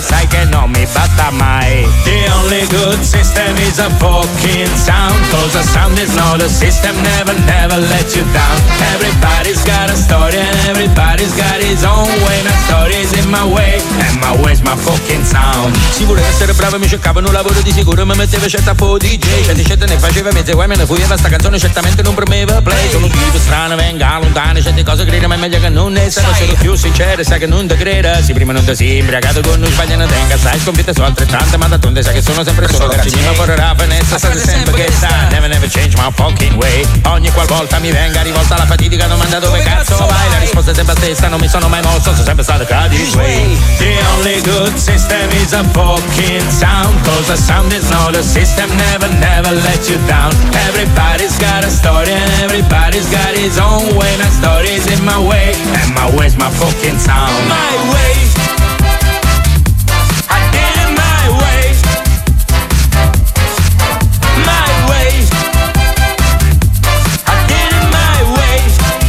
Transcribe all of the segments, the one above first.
sai che non mi batta mai. The only good system is a fucking sound, cause a sound is not a system, never let you down. Everybody's got a story and everybody's got his own way. My story is in my way and my way's my fucking sound. Si voleva essere bravo, mi cercavano un lavoro di sicuro, mi metteva scelta po' DJ. Scelta ne faceva mezze guai, me ne fuiva, sta canzone certamente non premeva play. Sono un tipo strano, venga lontano, certe cose crede, ma è meglio che non ne sai. Sono più sincero, sai che non te creda. Si prima non te si imbriagato con noi, sbaglia ne tenga. Sai, sconfitte sono altrettante, ma da tonde sai che sono sempre solo grazie. Mi vorrà Venezia, sai sempre che sta. Never change my fucking way. Ogni qualvolta mi venga rivolta la fatidica domanda dove cazzo vai. La risposta è sempre la stessa, non mi sono mai mosso, sono sempre stato Cardi's way. The only good system is a fucking sound, cause a sound is not a system, never let you down. Everybody's got a story and everybody's got his own way. My story is in my way and my way's my fucking sound. My way, I did it my way. My way, I did it my way.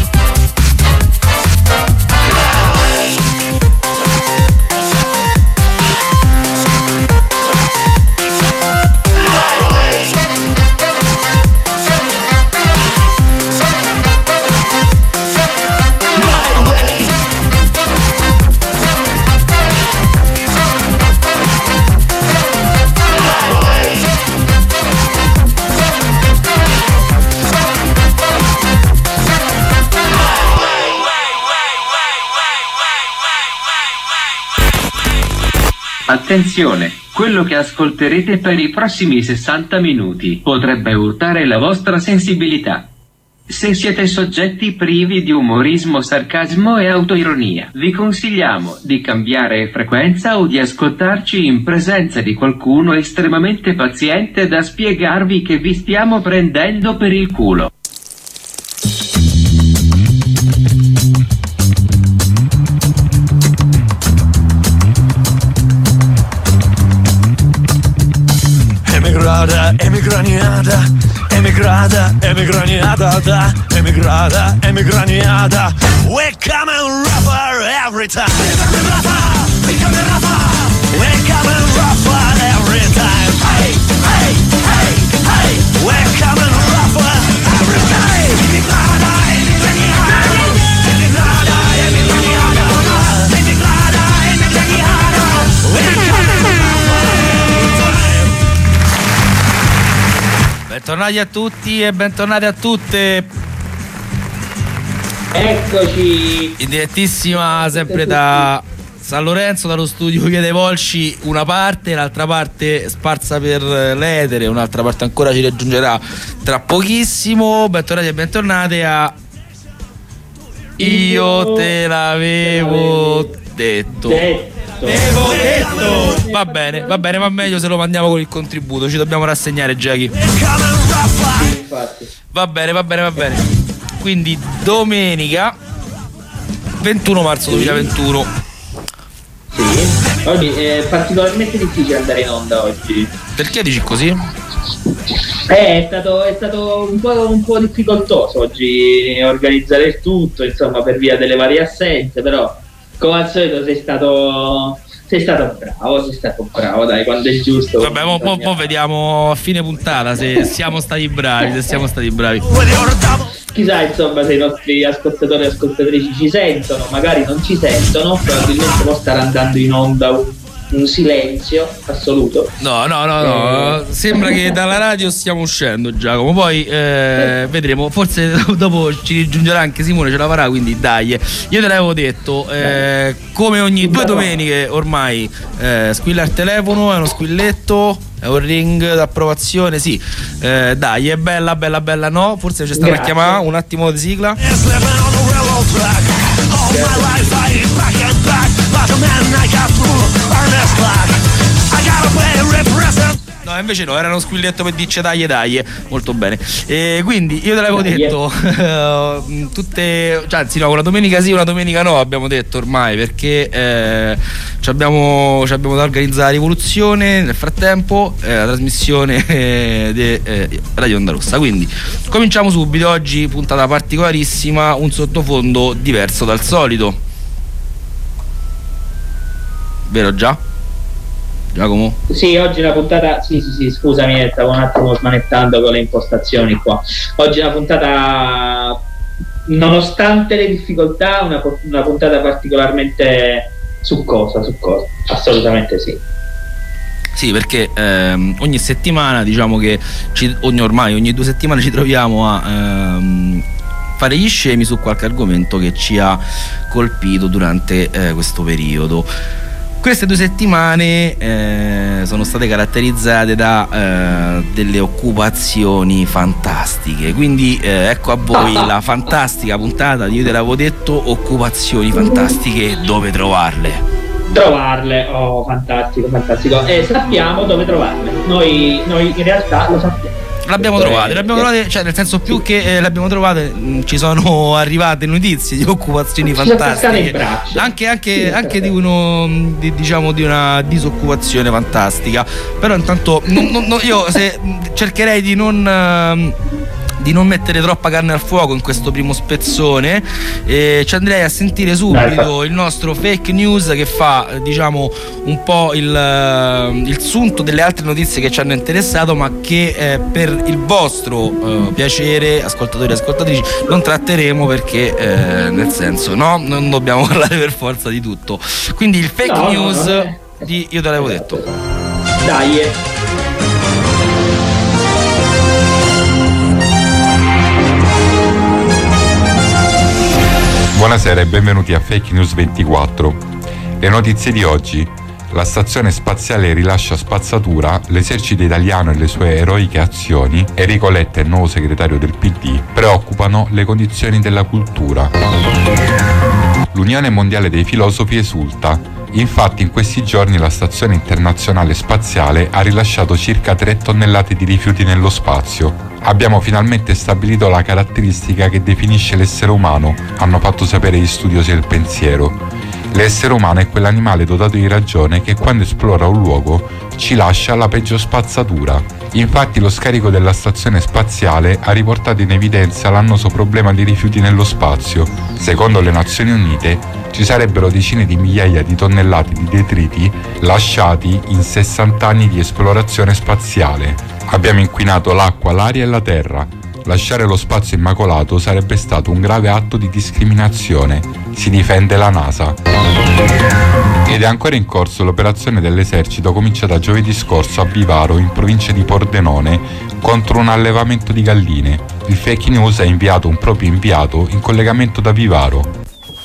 Attenzione, quello che ascolterete per i prossimi 60 minuti potrebbe urtare la vostra sensibilità. Se siete soggetti privi di umorismo, sarcasmo e autoironia, vi consigliamo di cambiare frequenza o di ascoltarci in presenza di qualcuno estremamente paziente da spiegarvi che vi stiamo prendendo per il culo. Emigraniata. We come and rapper every time. We come and rapper every time. Hey, hey, hey, hey. We come and rapper every time. Emigrada, emigraniata. Emigrada, emigraniata. Emigrada, emigraniata. We come and rapper every time. Bentornati a tutti e bentornati a tutte. Eccoci in direttissima sempre da San Lorenzo, dallo studio Via dei Volsci, una parte, l'altra parte sparsa per l'etere, un'altra parte ancora ci raggiungerà tra pochissimo. Bentornati e bentornate a Io te l'avevo detto. Va bene, ma meglio se lo mandiamo con il contributo, ci dobbiamo rassegnare, Jackie. Va bene. Quindi domenica 21 marzo 2021. Sì, oggi è particolarmente difficile andare in onda oggi. Perché dici così? È stato un po' difficoltoso oggi organizzare il tutto, insomma, per via delle varie assenze, però come al solito sei stato bravo, dai, quando è giusto. Vabbè, mo vediamo a fine puntata se siamo stati bravi, Chissà, insomma, se i nostri ascoltatori e ascoltatrici ci sentono, magari non ci sentono, probabilmente può stare andando in onda un silenzio assoluto. No, sembra che dalla radio stiamo uscendo, Giacomo, poi vedremo, forse dopo ci raggiungerà anche Simone, ce la farà, quindi dai. Io te l'avevo detto, come ogni 2 domeniche ormai squilla il telefono, è uno squilletto, è un ring d'approvazione, sì, dai, è bella, no, forse c'è stata a chiamare, un attimo di sigla. No, invece no, era uno squilletto per dirci dai, molto bene. Quindi io te l'avevo detto, una domenica sì, una domenica no, abbiamo detto ormai, perché abbiamo da organizzare la rivoluzione, nel frattempo la trasmissione di Radio Onda Rossa. Quindi cominciamo subito, oggi puntata particolarissima, un sottofondo diverso dal solito. Vero già? Giacomo? Sì, oggi una puntata. Sì, scusami, stavo un attimo smanettando con le impostazioni qua. Oggi una puntata, nonostante le difficoltà, una puntata particolarmente succosa, assolutamente sì. Sì, perché ogni settimana, diciamo che ormai ogni 2 settimane ci troviamo a fare gli scemi su qualche argomento che ci ha colpito durante questo periodo. Queste 2 settimane sono state caratterizzate da delle occupazioni fantastiche, quindi ecco a voi la fantastica puntata di Io te l'avevo detto, occupazioni fantastiche, dove trovarle? Oh, fantastico. E sappiamo dove trovarle. Noi in realtà lo sappiamo. L'abbiamo trovate, cioè nel senso, più che le abbiamo trovate, ci sono arrivate notizie di occupazioni fantastiche, anche di una disoccupazione fantastica. Però intanto io cercherei di non mettere troppa carne al fuoco in questo primo spezzone, ci andrei a sentire subito il nostro fake news che fa, diciamo, un po' il sunto delle altre notizie che ci hanno interessato, ma che per il vostro piacere, ascoltatori e ascoltatrici, non tratteremo, perché nel senso, no, non dobbiamo parlare per forza di tutto. Quindi il fake news di Io te l'avevo detto. Dai. Buonasera e benvenuti a Fake News 24. Le notizie di oggi: la stazione spaziale rilascia spazzatura, l'esercito italiano e le sue eroiche azioni, Enrico Letta, il nuovo segretario del PD, preoccupano le condizioni della cultura. L'Unione Mondiale dei Filosofi esulta. Infatti in questi giorni la Stazione Internazionale Spaziale ha rilasciato circa 3 tonnellate di rifiuti nello spazio. Abbiamo finalmente stabilito la caratteristica che definisce l'essere umano, hanno fatto sapere gli studiosi del pensiero. L'essere umano è quell'animale dotato di ragione che quando esplora un luogo ci lascia la peggio spazzatura. Infatti lo scarico della stazione spaziale ha riportato in evidenza l'annoso problema di rifiuti nello spazio. Secondo le Nazioni Unite ci sarebbero decine di migliaia di tonnellate di detriti lasciati in 60 anni di esplorazione spaziale. Abbiamo inquinato l'acqua, l'aria e la terra. Lasciare lo spazio immacolato sarebbe stato un grave atto di discriminazione, si difende la NASA. Ed è ancora in corso l'operazione dell'esercito cominciata giovedì scorso a Vivaro, in provincia di Pordenone, contro un allevamento di galline. Il fake news ha inviato un proprio inviato in collegamento da Vivaro.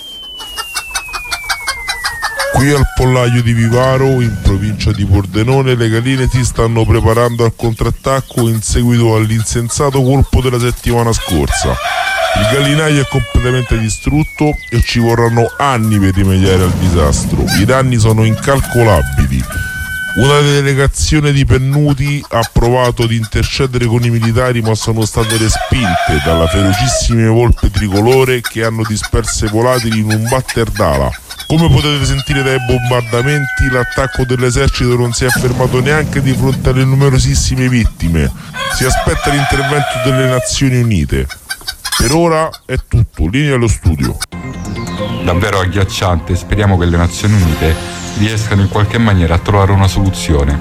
Qui al pollaio di Vivaro, in provincia di Pordenone, le galline si stanno preparando al contrattacco in seguito all'insensato colpo della settimana scorsa. Il gallinaio è completamente distrutto e ci vorranno anni per rimediare al disastro. I danni sono incalcolabili. Una delegazione di pennuti ha provato ad intercedere con i militari, ma sono state respinte dalle ferocissime volpe tricolore che hanno disperso i volatili in un batter d'ala. Come potete sentire dai bombardamenti, l'attacco dell'esercito non si è fermato neanche di fronte alle numerosissime vittime. Si aspetta l'intervento delle Nazioni Unite. Per ora è tutto, linea allo studio. Davvero agghiacciante, speriamo che le Nazioni Unite riescano in qualche maniera a trovare una soluzione.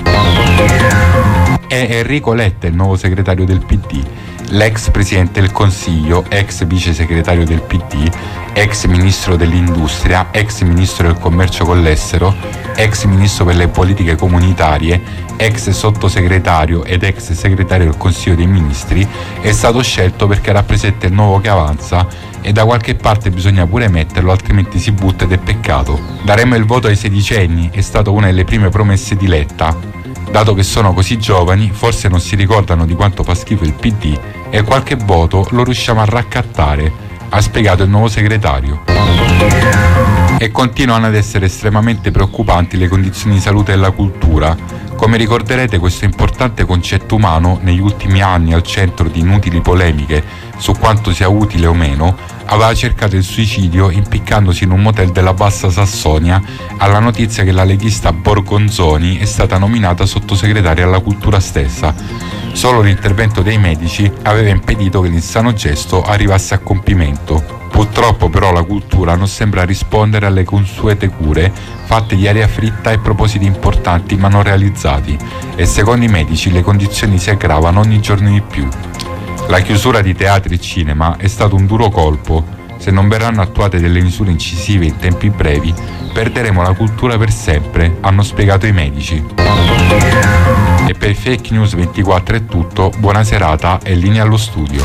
È Enrico Letta il nuovo segretario del PD. L'ex presidente del Consiglio, ex vice segretario del PD, ex ministro dell'Industria, ex ministro del Commercio con l'Estero, ex ministro per le politiche comunitarie, ex sottosegretario ed ex segretario del Consiglio dei Ministri, è stato scelto perché rappresenta il nuovo che avanza e da qualche parte bisogna pure metterlo, altrimenti si butta ed è peccato. Daremo il voto ai sedicenni, è stata una delle prime promesse di Letta. Dato che sono così giovani, forse non si ricordano di quanto fa schifo il PD e qualche voto lo riusciamo a raccattare, ha spiegato il nuovo segretario. E continuano ad essere estremamente preoccupanti le condizioni di salute della cultura. Come ricorderete, questo importante concetto umano, negli ultimi anni al centro di inutili polemiche su quanto sia utile o meno, aveva cercato il suicidio impiccandosi in un motel della Bassa Sassonia alla notizia che la leghista Borgonzoni è stata nominata sottosegretaria alla cultura stessa. Solo l'intervento dei medici aveva impedito che l'insano gesto arrivasse a compimento. Purtroppo però la cultura non sembra rispondere alle consuete cure fatte di aria fritta e propositi importanti ma non realizzati, e secondo i medici le condizioni si aggravano ogni giorno di più. La chiusura di teatri e cinema è stato un duro colpo. Se non verranno attuate delle misure incisive in tempi brevi, perderemo la cultura per sempre, hanno spiegato i medici. E per Fake News 24 è tutto, buona serata e linea allo studio.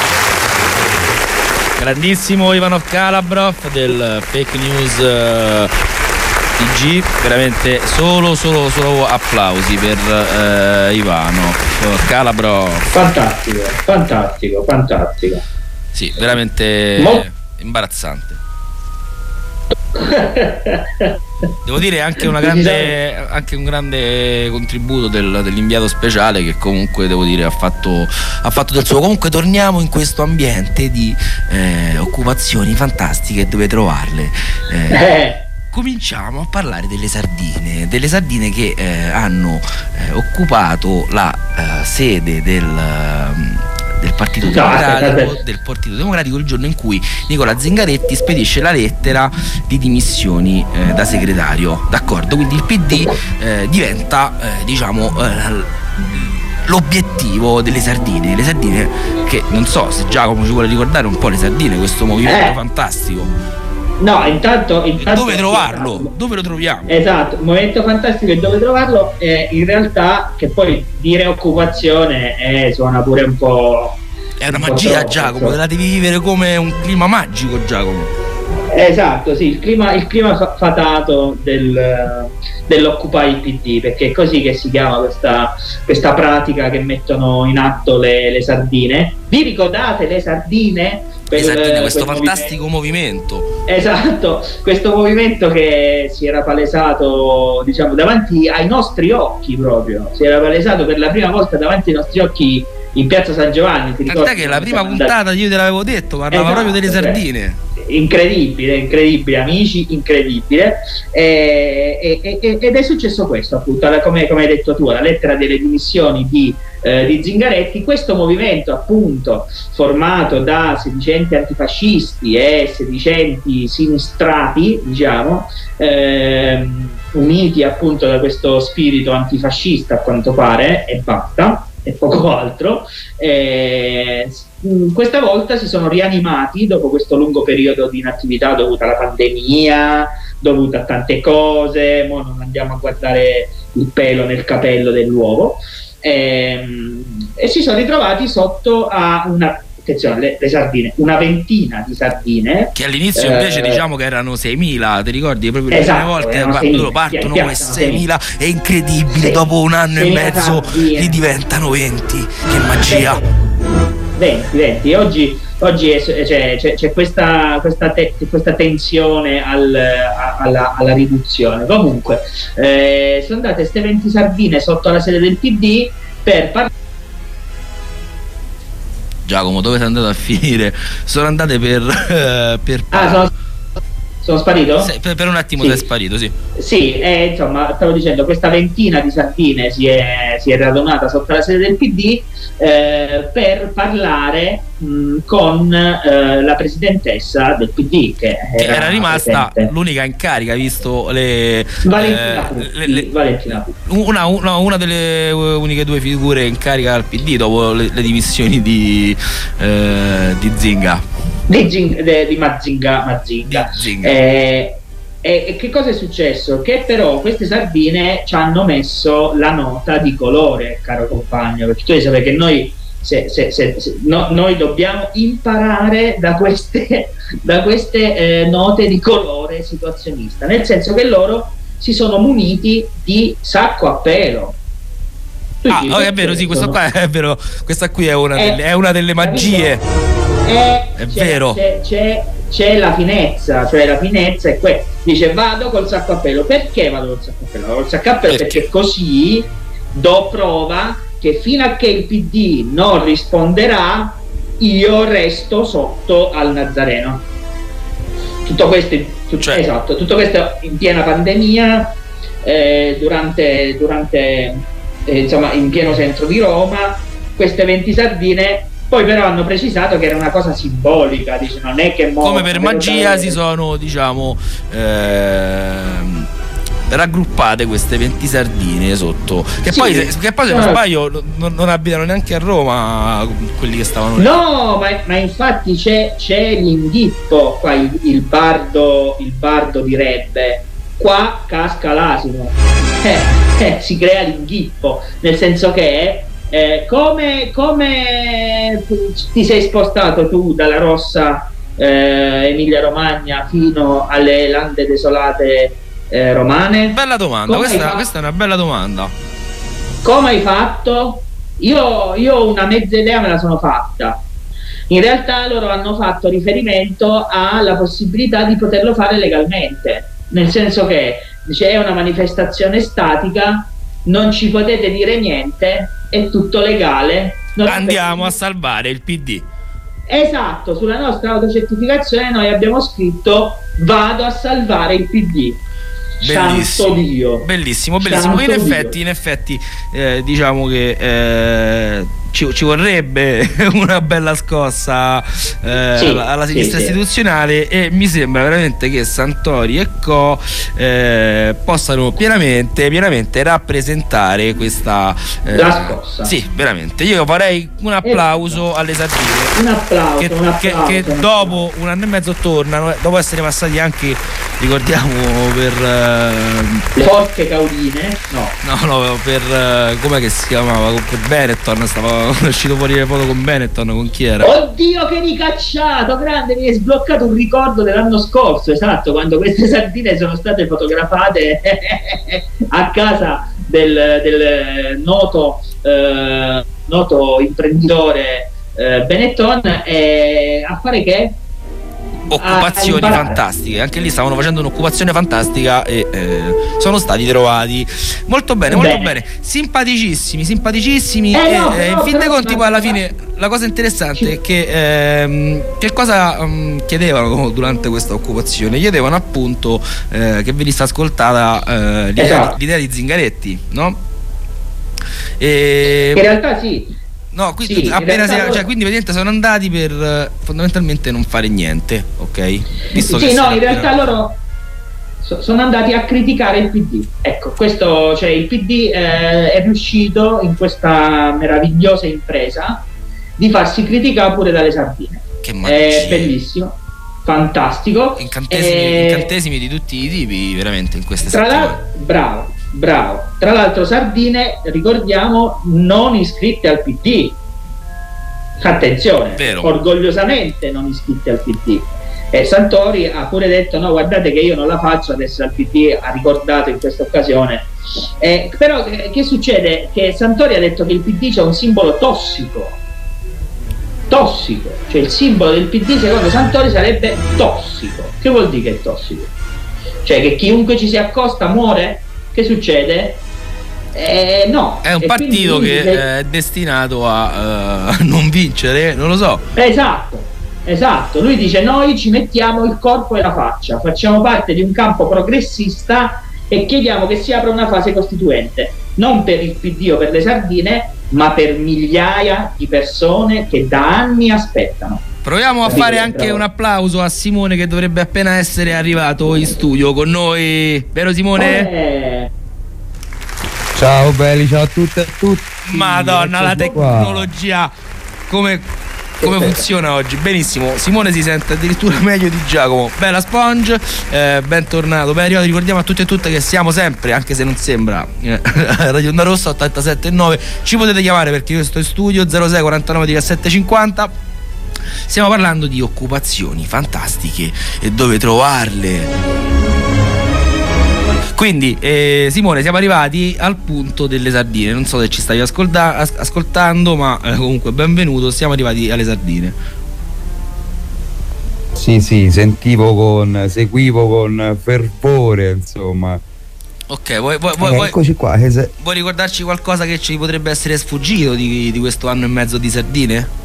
Grandissimo Ivanov Kalabrov del Fake News TG, veramente solo applausi per Ivanov Kalabrov. Fantastico. Sì, veramente imbarazzante. Devo dire anche un grande contributo dell'inviato speciale, che comunque devo dire ha fatto del suo. Comunque torniamo in questo ambiente di occupazioni fantastiche, dove trovarle. Cominciamo a parlare delle sardine che hanno occupato la sede del Partito Democratico il giorno in cui Nicola Zingaretti spedisce la lettera di dimissioni da segretario, d'accordo? Quindi il PD diventa l'obiettivo delle sardine, che non so se Giacomo ci vuole ricordare un po' le sardine, questo movimento fantastico. No, intanto dove trovarlo? Dove lo troviamo? Esatto, momento fantastico e dove trovarlo. In realtà, che poi dire occupazione suona pure un po'. È una magia, Giacomo, te la devi vivere come un clima magico, Giacomo. Esatto, sì, il clima fatato dell'Occupy il PD, perché è così che si chiama questa pratica che mettono in atto le sardine. Vi ricordate le sardine? Questo fantastico movimento. Esatto, questo movimento che si era palesato, diciamo, davanti ai nostri occhi, proprio si era palesato per la prima volta davanti ai nostri occhi in piazza San Giovanni. Tant'è che la prima puntata io te l'avevo detto, parlava proprio delle sardine. Incredibile, amici, incredibile. Ed è successo questo, appunto, come hai detto tu, la lettera delle dimissioni di Zingaretti. Questo movimento, appunto, formato da sedicenti antifascisti e sedicenti sinistrati, diciamo, uniti appunto da questo spirito antifascista, a quanto pare, e basta, e poco altro. Questa volta si sono rianimati dopo questo lungo periodo di inattività dovuta alla pandemia, dovuta a tante cose. Mo non andiamo a guardare il pelo nel capello dell'uovo, e si sono ritrovati sotto a attenzione, le sardine, una ventina di sardine, che all'inizio invece diciamo che erano 6.000, ti ricordi? Proprio le prime volte partono come 6.000, è incredibile, dopo un anno e mezzo li diventano 20, che magia. 20. Oggi c'è questa tensione alla riduzione. Comunque sono andate queste 20 sardine sotto la sede del PD per parlare. Giacomo, dove sei andato a finire? Sono andate sono sparito? Per un attimo sì. Sei sparito, sì. Sì, insomma, stavo dicendo, questa ventina di sardine si è radunata sotto la sede del PD per parlare con la presidentessa del PD, che era rimasta presente. L'unica in carica, visto Valentina Pucci. Una delle uniche due figure in carica al PD dopo le dimissioni di Zinga. Di Mazinga. E che cosa è successo? Che però queste sardine ci hanno messo la nota di colore, caro compagno, perché tu devi sapere che noi noi dobbiamo imparare da queste note di colore situazionista, nel senso che loro si sono muniti di sacco a pelo. È vero, sì, questo qua è vero, questa qui è una delle magie. È vero. C'è la finezza, cioè la finezza è questa. Dice: vado col sacco a pelo. Perché vado col sacco a pelo? Vado col sacco a pelo perché così do prova che fino a che il PD non risponderà io resto sotto al Nazareno. Tutto questo in piena pandemia, durante insomma, in pieno centro di Roma. Queste 20 sardine Poi però hanno precisato che era una cosa simbolica, dice, non è che come per magia si sono, diciamo, raggruppate queste 20 sardine sotto, che Sì. poi se non sbaglio non abitano neanche a Roma quelli che stavano lì. No, ma infatti c'è l'inghippo qua, il bardo direbbe, qua casca l'asino, si crea l'inghippo, nel senso che come ti sei spostato tu dalla rossa Emilia Romagna fino alle lande desolate romane? Bella domanda, questa è una bella domanda. Come hai fatto? Io una mezza idea me la sono fatta. In realtà loro hanno fatto riferimento alla possibilità di poterlo fare legalmente, nel senso che c'è una manifestazione statica, non ci potete dire niente, è tutto legale. Andiamo a salvare il PD. Esatto, sulla nostra autocertificazione noi abbiamo scritto vado a salvare il PD. Santo Dio. Bellissimo. Santo In effetti diciamo che ci vorrebbe una bella scossa alla sinistra istituzionale, e mi sembra veramente che Santori e Co possano pienamente rappresentare questa la scossa. Sì, veramente. Io farei un applauso alle sardine. Un applauso. Che dopo un anno e mezzo tornano, dopo essere passati anche, ricordiamo, per le forche cauline, no, per com'è che si chiamava, per Benetton, stava uscito fuori le foto con Benetton, con chi era? Oddio che ricacciato, grande, mi hai sbloccato un ricordo dell'anno scorso, esatto, quando queste sardine sono state fotografate a casa del noto imprenditore Benetton, a fare che? Occupazioni fantastiche, anche lì stavano facendo un'occupazione fantastica e sono stati trovati molto bene, simpaticissimi e in fin dei conti poi alla fine la cosa interessante è che cosa chiedevano durante questa occupazione? Chiedevano appunto che venisse ascoltata l'idea di Zingaretti, no? In realtà sì. No, quindi quindi vedete sono andati per fondamentalmente non fare niente, ok? Visto che in realtà loro sono andati a criticare il PD. Ecco, questo, cioè il PD è riuscito in questa meravigliosa impresa di farsi criticare pure dalle sardine. Che magia. È bellissimo, fantastico. Incantesimi di tutti i tipi, veramente, in queste settimane. Bravo. Tra l'altro sardine, ricordiamo, non iscritte al PD. Attenzione, vero. Orgogliosamente non iscritte al PD. E Santori ha pure detto no, guardate che io non la faccio adesso al PD, ha ricordato in questa occasione. Però che succede? Che Santori ha detto che il PD c'è un simbolo tossico, cioè il simbolo del PD secondo Santori sarebbe tossico. Che vuol dire che è tossico? Cioè che chiunque ci si accosta muore? Che succede? No. È un partito che è destinato a non vincere, non lo so. Esatto. Lui dice noi ci mettiamo il corpo e la faccia, facciamo parte di un campo progressista e chiediamo che si apra una fase costituente, non per il PD o per le sardine, ma per migliaia di persone che da anni aspettano. Proviamo a fare anche un applauso a Simone, che dovrebbe appena essere arrivato in studio con noi, vero Simone? Ciao belli, ciao a tutte e a tutti. Madonna, la tecnologia come funziona oggi? Benissimo, Simone si sente addirittura meglio di Giacomo. Bella Sponge, bentornato, ben arrivato. Ricordiamo a tutti e tutte che siamo sempre, anche se non sembra, Radio Onda Rossa 87.9. Ci potete chiamare perché io sto in studio 06 49 17 50. Stiamo parlando di occupazioni fantastiche e dove trovarle. Quindi Simone, siamo arrivati al punto delle sardine. Non so se ci stavi ascoltando, ma comunque benvenuto. Siamo arrivati alle sardine. Sì, seguivo con fervore, insomma. Ok, vuoi eccoci qua. Vuoi ricordarci qualcosa che ci potrebbe essere sfuggito di questo anno e mezzo di sardine?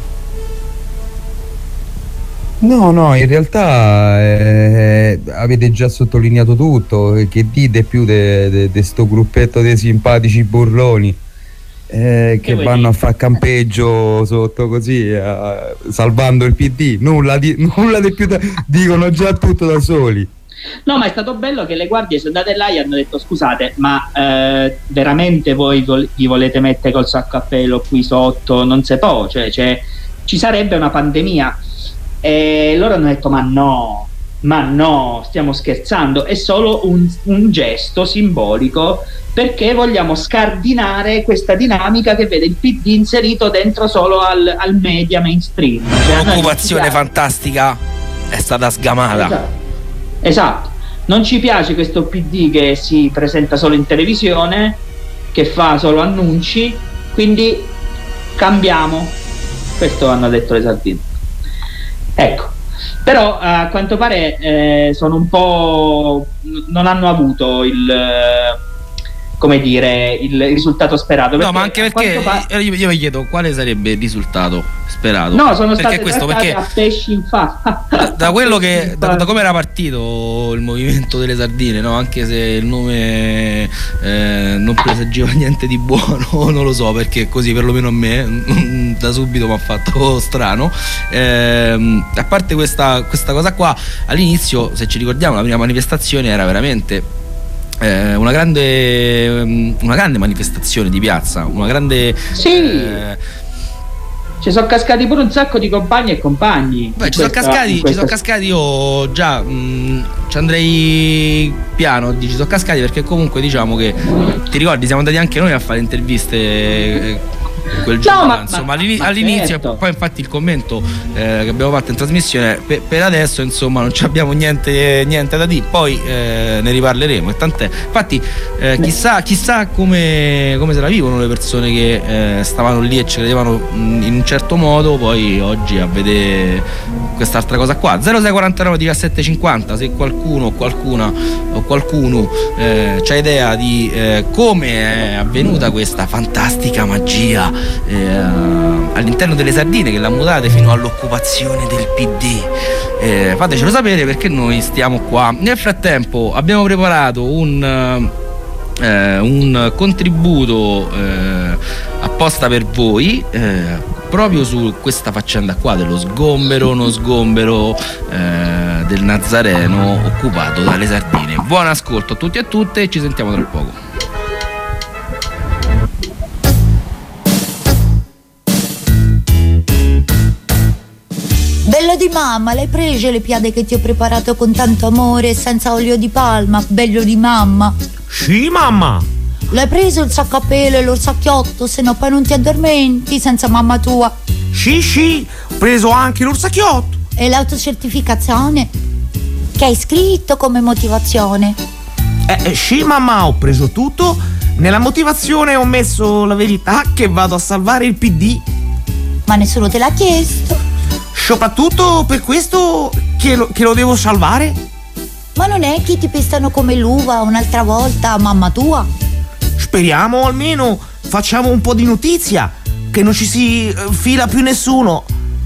No, in realtà avete già sottolineato tutto. Che dite più di sto gruppetto dei simpatici burloni? che vanno a fare campeggio sotto così, salvando il PD. Nulla di più, dicono già tutto da soli. No, ma è stato bello che le guardie sono andate là e hanno detto: scusate, ma veramente voi vi volete mettere col sacco a pelo qui sotto? Non si può, cioè ci sarebbe una pandemia. E loro hanno detto: ma no, stiamo scherzando, è solo un gesto simbolico, perché vogliamo scardinare questa dinamica che vede il PD inserito dentro solo al media mainstream. Cioè, Un'occupazione fantastica è stata sgamata. Esatto, non ci piace questo PD che si presenta solo in televisione, che fa solo annunci, quindi cambiamo. Questo hanno detto le sardine. Ecco, però a quanto pare sono un po', non hanno avuto il risultato sperato. No, ma anche perché io mi chiedo quale sarebbe il risultato sperato. No, sono perché state trattate a pesci in faccia. Da quello che da come era partito il movimento delle sardine, no? Anche se il nome non presageva niente di buono, non lo so, perché così perlomeno a me da subito mi ha fatto strano. A parte questa cosa qua, all'inizio, se ci ricordiamo, la prima manifestazione era veramente una grande manifestazione di piazza, una grande ci sono cascati pure un sacco di compagni e compagni. Beh, ci sono cascati, io già ci andrei piano, ci sono cascati, perché comunque diciamo che ti ricordi siamo andati anche noi a fare interviste quel giorno, insomma, all'inizio, certo. Poi infatti il commento che abbiamo fatto in trasmissione, per adesso insomma non abbiamo niente da dire, poi ne riparleremo, e tant'è. Infatti chissà come se la vivono le persone che stavano lì e ci credevano in un certo modo, poi oggi a vedere quest'altra cosa qua. 0649 17 50, se qualcuno o qualcuna o qualcuno c'ha idea di come è avvenuta questa fantastica magia all'interno delle sardine, che l'ha mutate fino all'occupazione del PD, fatecelo sapere, perché noi stiamo qua. Nel frattempo abbiamo preparato un contributo apposta per voi, proprio su questa faccenda qua dello sgombero non sgombero del Nazareno occupato dalle sardine. Buon ascolto a tutti e a tutte, e ci sentiamo tra poco. Bello di mamma, l'hai prese le piade che ti ho preparato con tanto amore, senza olio di palma, bello di mamma? Sì, mamma. L'hai preso il sacco a pelo e l'orsacchiotto, se no poi non ti addormenti senza mamma tua? Sì, ho preso anche l'orsacchiotto. E l'autocertificazione? Che hai scritto come motivazione? Sì, mamma, ho preso tutto. Nella motivazione ho messo la verità, che vado a salvare il PD. Ma nessuno te l'ha chiesto. Soprattutto per questo che lo devo salvare. Ma non è che ti pestano come l'uva un'altra volta, mamma tua? Speriamo, almeno facciamo un po' di notizia, che non ci si fila più nessuno.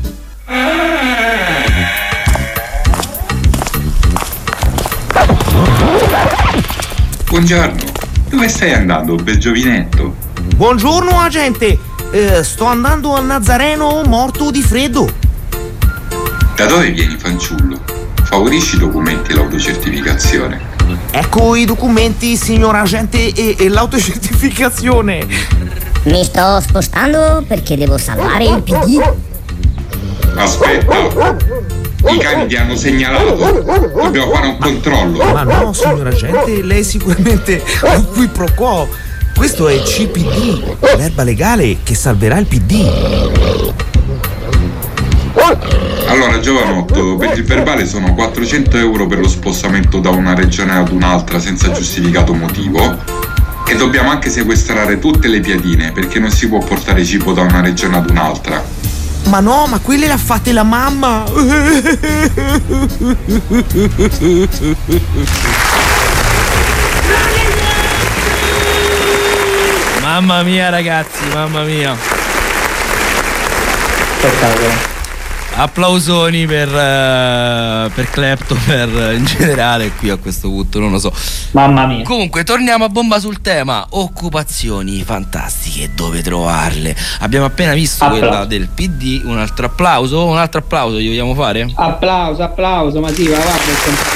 Buongiorno, dove stai andando, bel giovinetto? Buongiorno, agente. Sto andando al Nazareno morto di freddo. Da dove vieni, fanciullo? Favorisci i documenti e l'autocertificazione. Ecco i documenti, signor agente, e l'autocertificazione. Mi sto spostando perché devo salvare il PD. Aspetta, i cani ti hanno segnalato. Dobbiamo fare un controllo. Ma no, signor agente, lei sicuramente un qui pro quo. Questo è il CPD, l'erba legale che salverà il PD. Allora, giovanotto, per il verbale sono 400 euro per lo spostamento da una regione ad un'altra senza giustificato motivo, e dobbiamo anche sequestrare tutte le piadine, perché non si può portare cibo da una regione ad un'altra. Ma no, ma quelle le ha fatte la mamma. Mamma mia, ragazzi, mamma mia. Spettacolo. applausoni per Klepto, per in generale qui a questo punto, non lo so. Mamma mia. Comunque torniamo a bomba sul tema occupazioni fantastiche, dove trovarle. Abbiamo appena visto quella del PD. Un altro applauso gli vogliamo fare? Applauso, ma sì, va, guarda.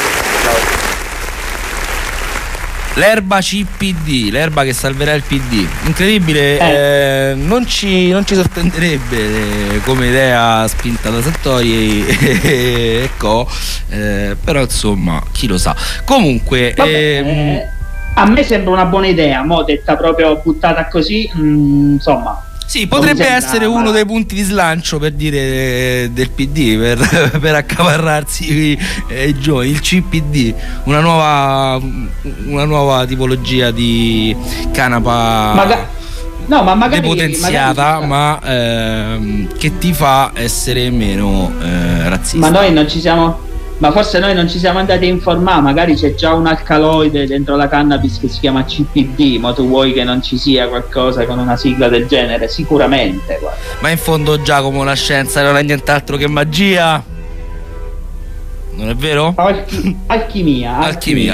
L'erba CPD, l'erba che salverà il PD. Incredibile, non ci sorprenderebbe come idea spinta da Sartori e co, però insomma, chi lo sa. Comunque a me sembra una buona idea, mo detta proprio buttata così, insomma. Sì, potrebbe essere uno dei punti di slancio, per dire, del PD, per accaparrarsi i giovani, il CPD, una nuova tipologia di canapa magari depotenziata, ma che ti fa essere meno razzista. Ma noi non ci siamo... Ma forse noi non ci siamo andati a informare, magari c'è già un alcaloide dentro la cannabis che si chiama CPD, ma tu vuoi che non ci sia qualcosa con una sigla del genere? Sicuramente, guarda. Ma in fondo, Giacomo, la scienza non è nient'altro che magia, non è vero? Alchimia.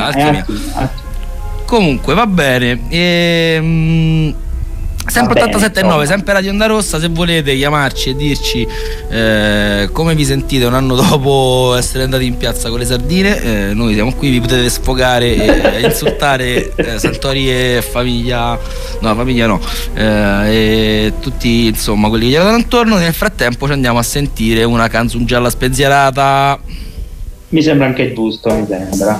Comunque va bene. Sempre 87.9, sempre Radio Onda Rossa. Se volete chiamarci e dirci come vi sentite un anno dopo essere andati in piazza con le sardine, noi siamo qui, vi potete sfogare e insultare Sartori e famiglia e tutti, insomma, quelli che gli erano intorno. Nel frattempo ci andiamo a sentire una canzone gialla spensierata. Mi sembra anche giusto, mi sembra.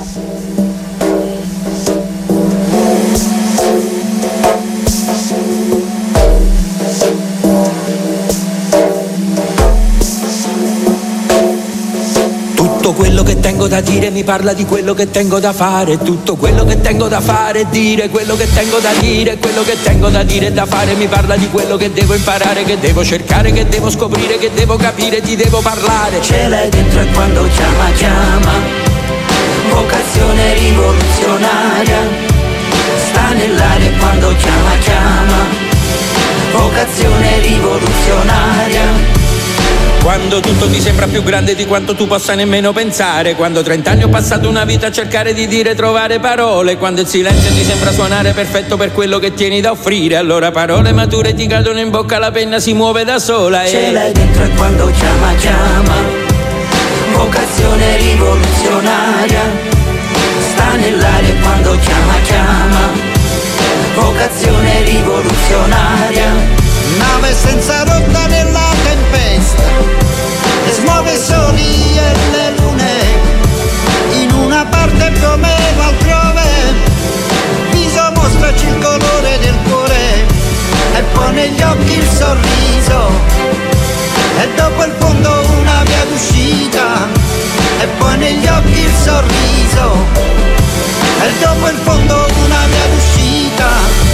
Tutto quello che tengo da dire mi parla di quello che tengo da fare. Tutto quello che tengo da fare è dire quello che tengo da dire. Quello che tengo da dire e da fare mi parla di quello che devo imparare, che devo cercare, che devo scoprire, che devo capire, ti devo parlare. Ce l'hai dentro e quando chiama, vocazione rivoluzionaria. Sta nell'aria e quando chiama, vocazione rivoluzionaria. Quando tutto ti sembra più grande di quanto tu possa nemmeno pensare. Quando 30 anni ho passato una vita a cercare di dire, trovare parole. Quando il silenzio ti sembra suonare perfetto per quello che tieni da offrire. Allora parole mature ti cadono in bocca, la penna si muove da sola e ce l'hai dentro e quando chiama, vocazione rivoluzionaria. Sta nell'aria e quando chiama, vocazione rivoluzionaria. Nave senza rotta nella tempesta e smuove soli e le lune. In una parte più meno altrove, viso mostraci il colore del cuore e poi negli occhi il sorriso. E dopo il fondo una via d'uscita e poi negli occhi il sorriso. E dopo il fondo una via d'uscita.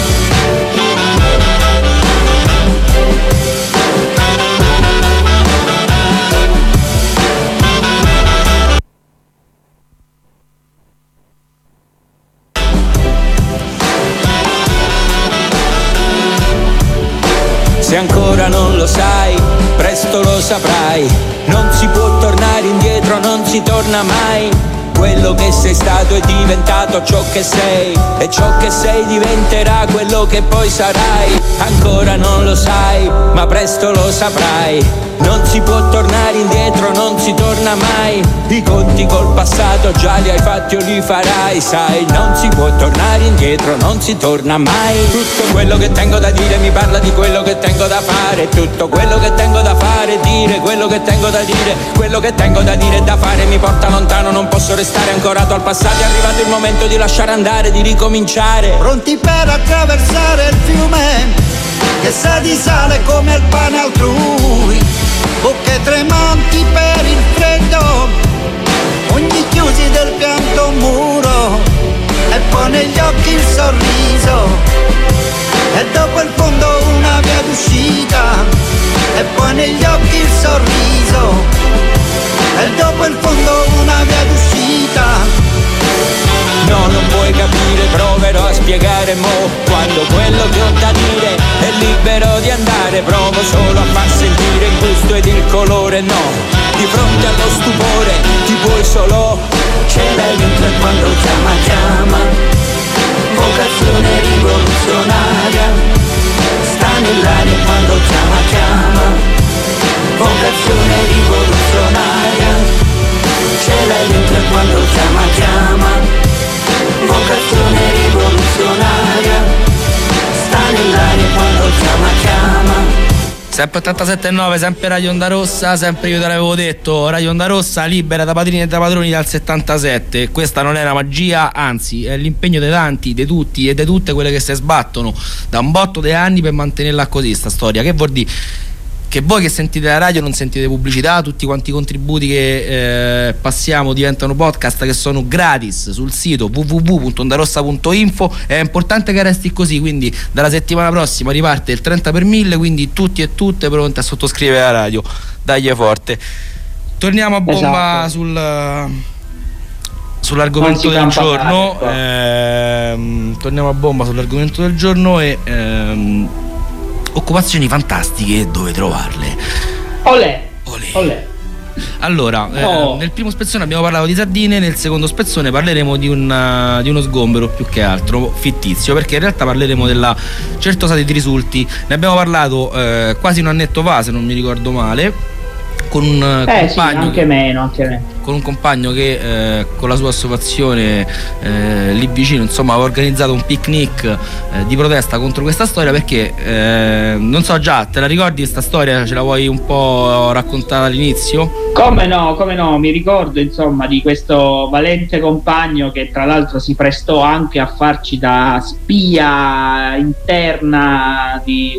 Se ancora non lo sai, presto lo saprai. Non si può tornare indietro, non si torna mai. Quello che sei stato è diventato ciò che sei, e ciò che sei diventerà quello che poi sarai. Ancora non lo sai, ma presto lo saprai. Non si può tornare indietro, non si torna mai. I conti col passato già li hai fatti o li farai, sai. Non si può tornare indietro, non si torna mai. Tutto quello che tengo da dire mi parla di quello che tengo da fare. Tutto quello che tengo da fare, dire quello che tengo da dire. Quello che tengo da dire e da fare mi porta lontano, non posso restare ancorato al passato. È arrivato il momento di lasciare andare, di ricominciare. Pronti per attraversare il fiume che sa di sale come il pane altrui. Bocche tremanti per il freddo, ogni chiusi del pianto un muro. E poi negli occhi il sorriso, e dopo il fondo una via d'uscita. E poi negli occhi il sorriso, e dopo il fondo una via d'uscita. No, non puoi capire, proverò a spiegare mo'. quando quello che ho da dire è libero di andare. Provo solo a far sentire il gusto ed il colore, no, di fronte allo stupore ti puoi solo cedere dentro quando chiama, vocazione rivoluzionaria, sta nell'aria quando chiama, vocazione rivoluzionaria, ce l'hai dentro quando chiama, vocazione rivoluzionaria, sta nell'aria quando chiama. Sempre 87.9, sempre Radio Onda Rossa, sempre io te l'avevo detto, Radio Onda Rossa libera da padrini e da padroni dal 77. Questa non è una magia, anzi è l'impegno dei tanti, di tutti e di tutte quelle che si sbattono da un botto di anni per mantenerla così sta storia. Che vuol dire? Che voi che sentite la radio non sentite pubblicità, tutti quanti i contributi che passiamo diventano podcast che sono gratis sul sito www.ondarossa.info. È importante che resti così, quindi dalla settimana prossima riparte il 30 per 1000, quindi tutti e tutte pronti a sottoscrivere la radio. Dagli forte. Torniamo a bomba, esatto, sull'argomento del giorno. Torniamo a bomba sull'argomento del giorno e occupazioni fantastiche, dove trovarle? Olè. Allora, nel primo spezzone abbiamo parlato di sardine, nel secondo spezzone parleremo di uno sgombero più che altro fittizio, perché in realtà parleremo della Certosa di Trisulti. Ne abbiamo parlato quasi un annetto fa, se non mi ricordo male, con un compagno, sì, anche meno. Con un compagno che con la sua associazione lì vicino, insomma, aveva organizzato un picnic di protesta contro questa storia, perché non so, già te la ricordi questa storia? Ce la vuoi un po' raccontare all'inizio? Come no, mi ricordo insomma di questo valente compagno che tra l'altro si prestò anche a farci da spia interna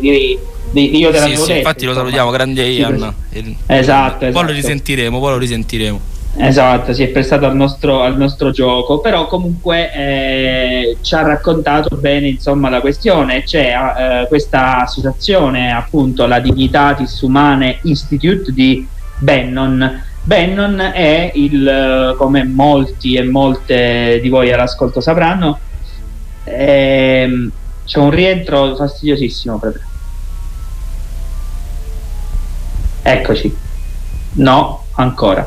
io te l'avevo detto, infatti lo salutiamo, grande Ian. Esatto. Poi lo risentiremo. Esatto, si è prestato al nostro gioco, però comunque ci ha raccontato bene insomma la questione. C'è questa associazione, appunto, la Dignitatis Humanae Institute di Bannon. Bannon è come molti e molte di voi all'ascolto sapranno, c'è un rientro fastidiosissimo proprio. Eccoci. No, ancora.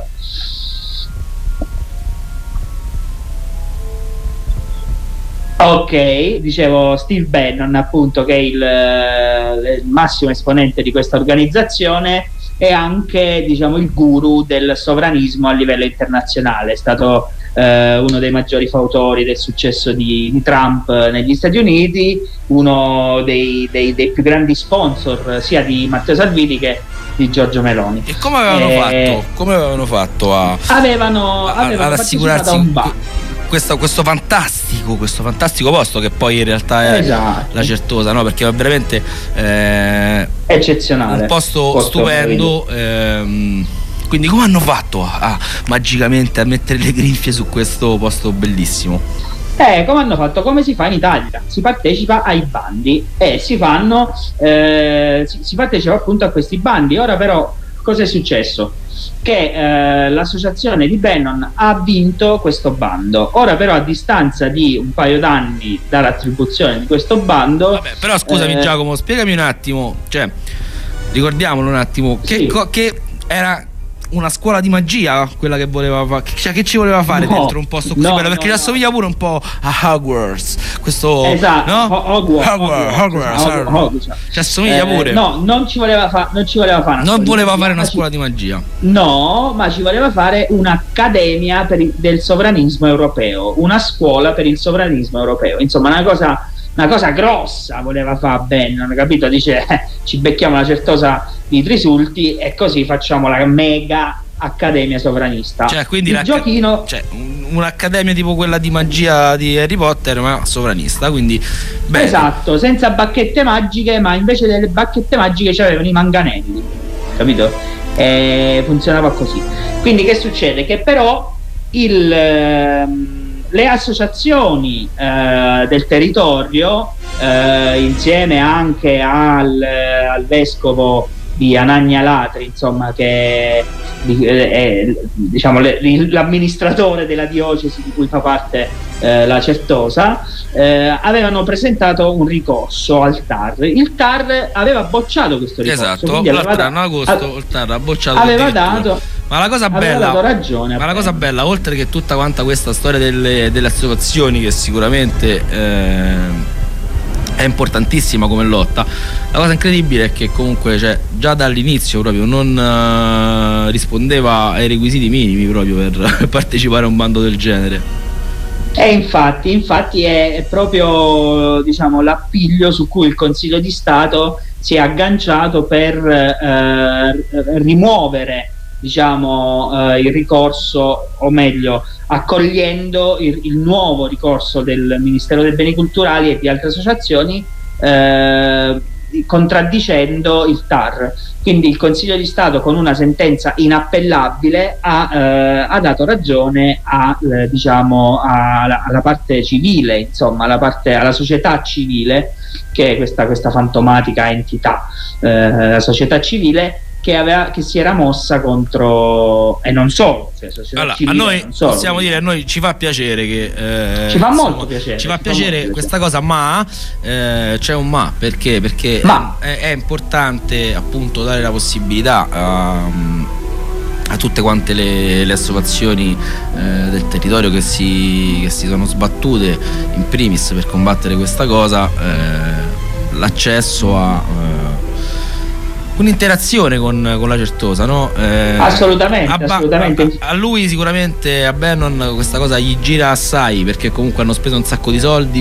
Ok, dicevo, Steve Bannon, appunto, che è il massimo esponente di questa organizzazione, è anche, diciamo, il guru del sovranismo a livello internazionale. È stato uno dei maggiori fautori del successo di Trump negli Stati Uniti, uno dei più grandi sponsor sia di Matteo Salvini che di Giorgio Meloni. E come avevano fatto avevano ad assicurarsi questo fantastico posto, che poi in realtà è la Certosa, no? Perché è veramente eccezionale, un posto stupendo. Quindi come hanno fatto magicamente a mettere le grinfie su questo posto bellissimo? Come hanno fatto? Come si fa in Italia? Si partecipa ai bandi e si partecipa appunto a questi bandi. Ora però cosa è successo? Che l'associazione di Bannon ha vinto questo bando. Ora però, a distanza di un paio d'anni dall'attribuzione di questo bando... Vabbè, però scusami Giacomo, spiegami un attimo, cioè ricordiamolo un attimo, che era una scuola di magia quella che voleva fare, cioè che ci voleva fare dentro un posto così bello, perché assomiglia pure un po' a Hogwarts, questo, esatto, no? Hogwarts. Ci assomiglia pure. No, non ci voleva fare una scuola di magia. No, ma ci voleva fare un'accademia del sovranismo europeo, una scuola per il sovranismo europeo. Insomma, una cosa grossa voleva fare Bannon, capito? Dice ci becchiamo la Certosa di Trisulti e così facciamo la mega accademia sovranista. Cioè, quindi il giochino, cioè un'accademia tipo quella di magia di Harry Potter, ma sovranista, quindi bene. Esatto, senza bacchette magiche, ma invece delle bacchette magiche c'avevano i manganelli, capito? E funzionava così. Quindi che succede? Che però le associazioni del territorio, insieme anche al vescovo di Anagna Latri, insomma, che è diciamo l'amministratore della diocesi di cui fa parte la Certosa, avevano presentato un ricorso al TAR. Il TAR aveva bocciato questo ricorso. Esatto, l'altro anno agosto il TAR ha bocciato. Aveva dato, ma la cosa bella, dato ragione, ma la cosa bella, oltre che tutta quanta questa storia delle associazioni, che sicuramente è importantissima come lotta, la cosa incredibile è che comunque, cioè, già dall'inizio proprio non rispondeva ai requisiti minimi proprio per partecipare a un bando del genere. E infatti è proprio, diciamo, l'appiglio su cui il Consiglio di Stato si è agganciato per rimuovere, diciamo, il ricorso, o meglio, accogliendo il nuovo ricorso del Ministero dei Beni Culturali e di altre associazioni, contraddicendo il TAR. Quindi il Consiglio di Stato, con una sentenza inappellabile, ha dato ragione diciamo, alla parte civile, insomma, alla società civile, che è questa fantomatica entità, la società civile, che si era mossa contro, e non solo, cioè, allora, civile, a noi non solo, possiamo dire, a noi ci fa piacere che ci fa molto piacere, ci fa piacere questa cosa, ma c'è un ma, perché è importante appunto dare la possibilità a tutte quante le associazioni del territorio che si sono sbattute in primis per combattere questa cosa, l'accesso a un'interazione con la Certosa, no? Assolutamente. A lui sicuramente, a Bannon, questa cosa gli gira assai, perché comunque hanno speso un sacco di soldi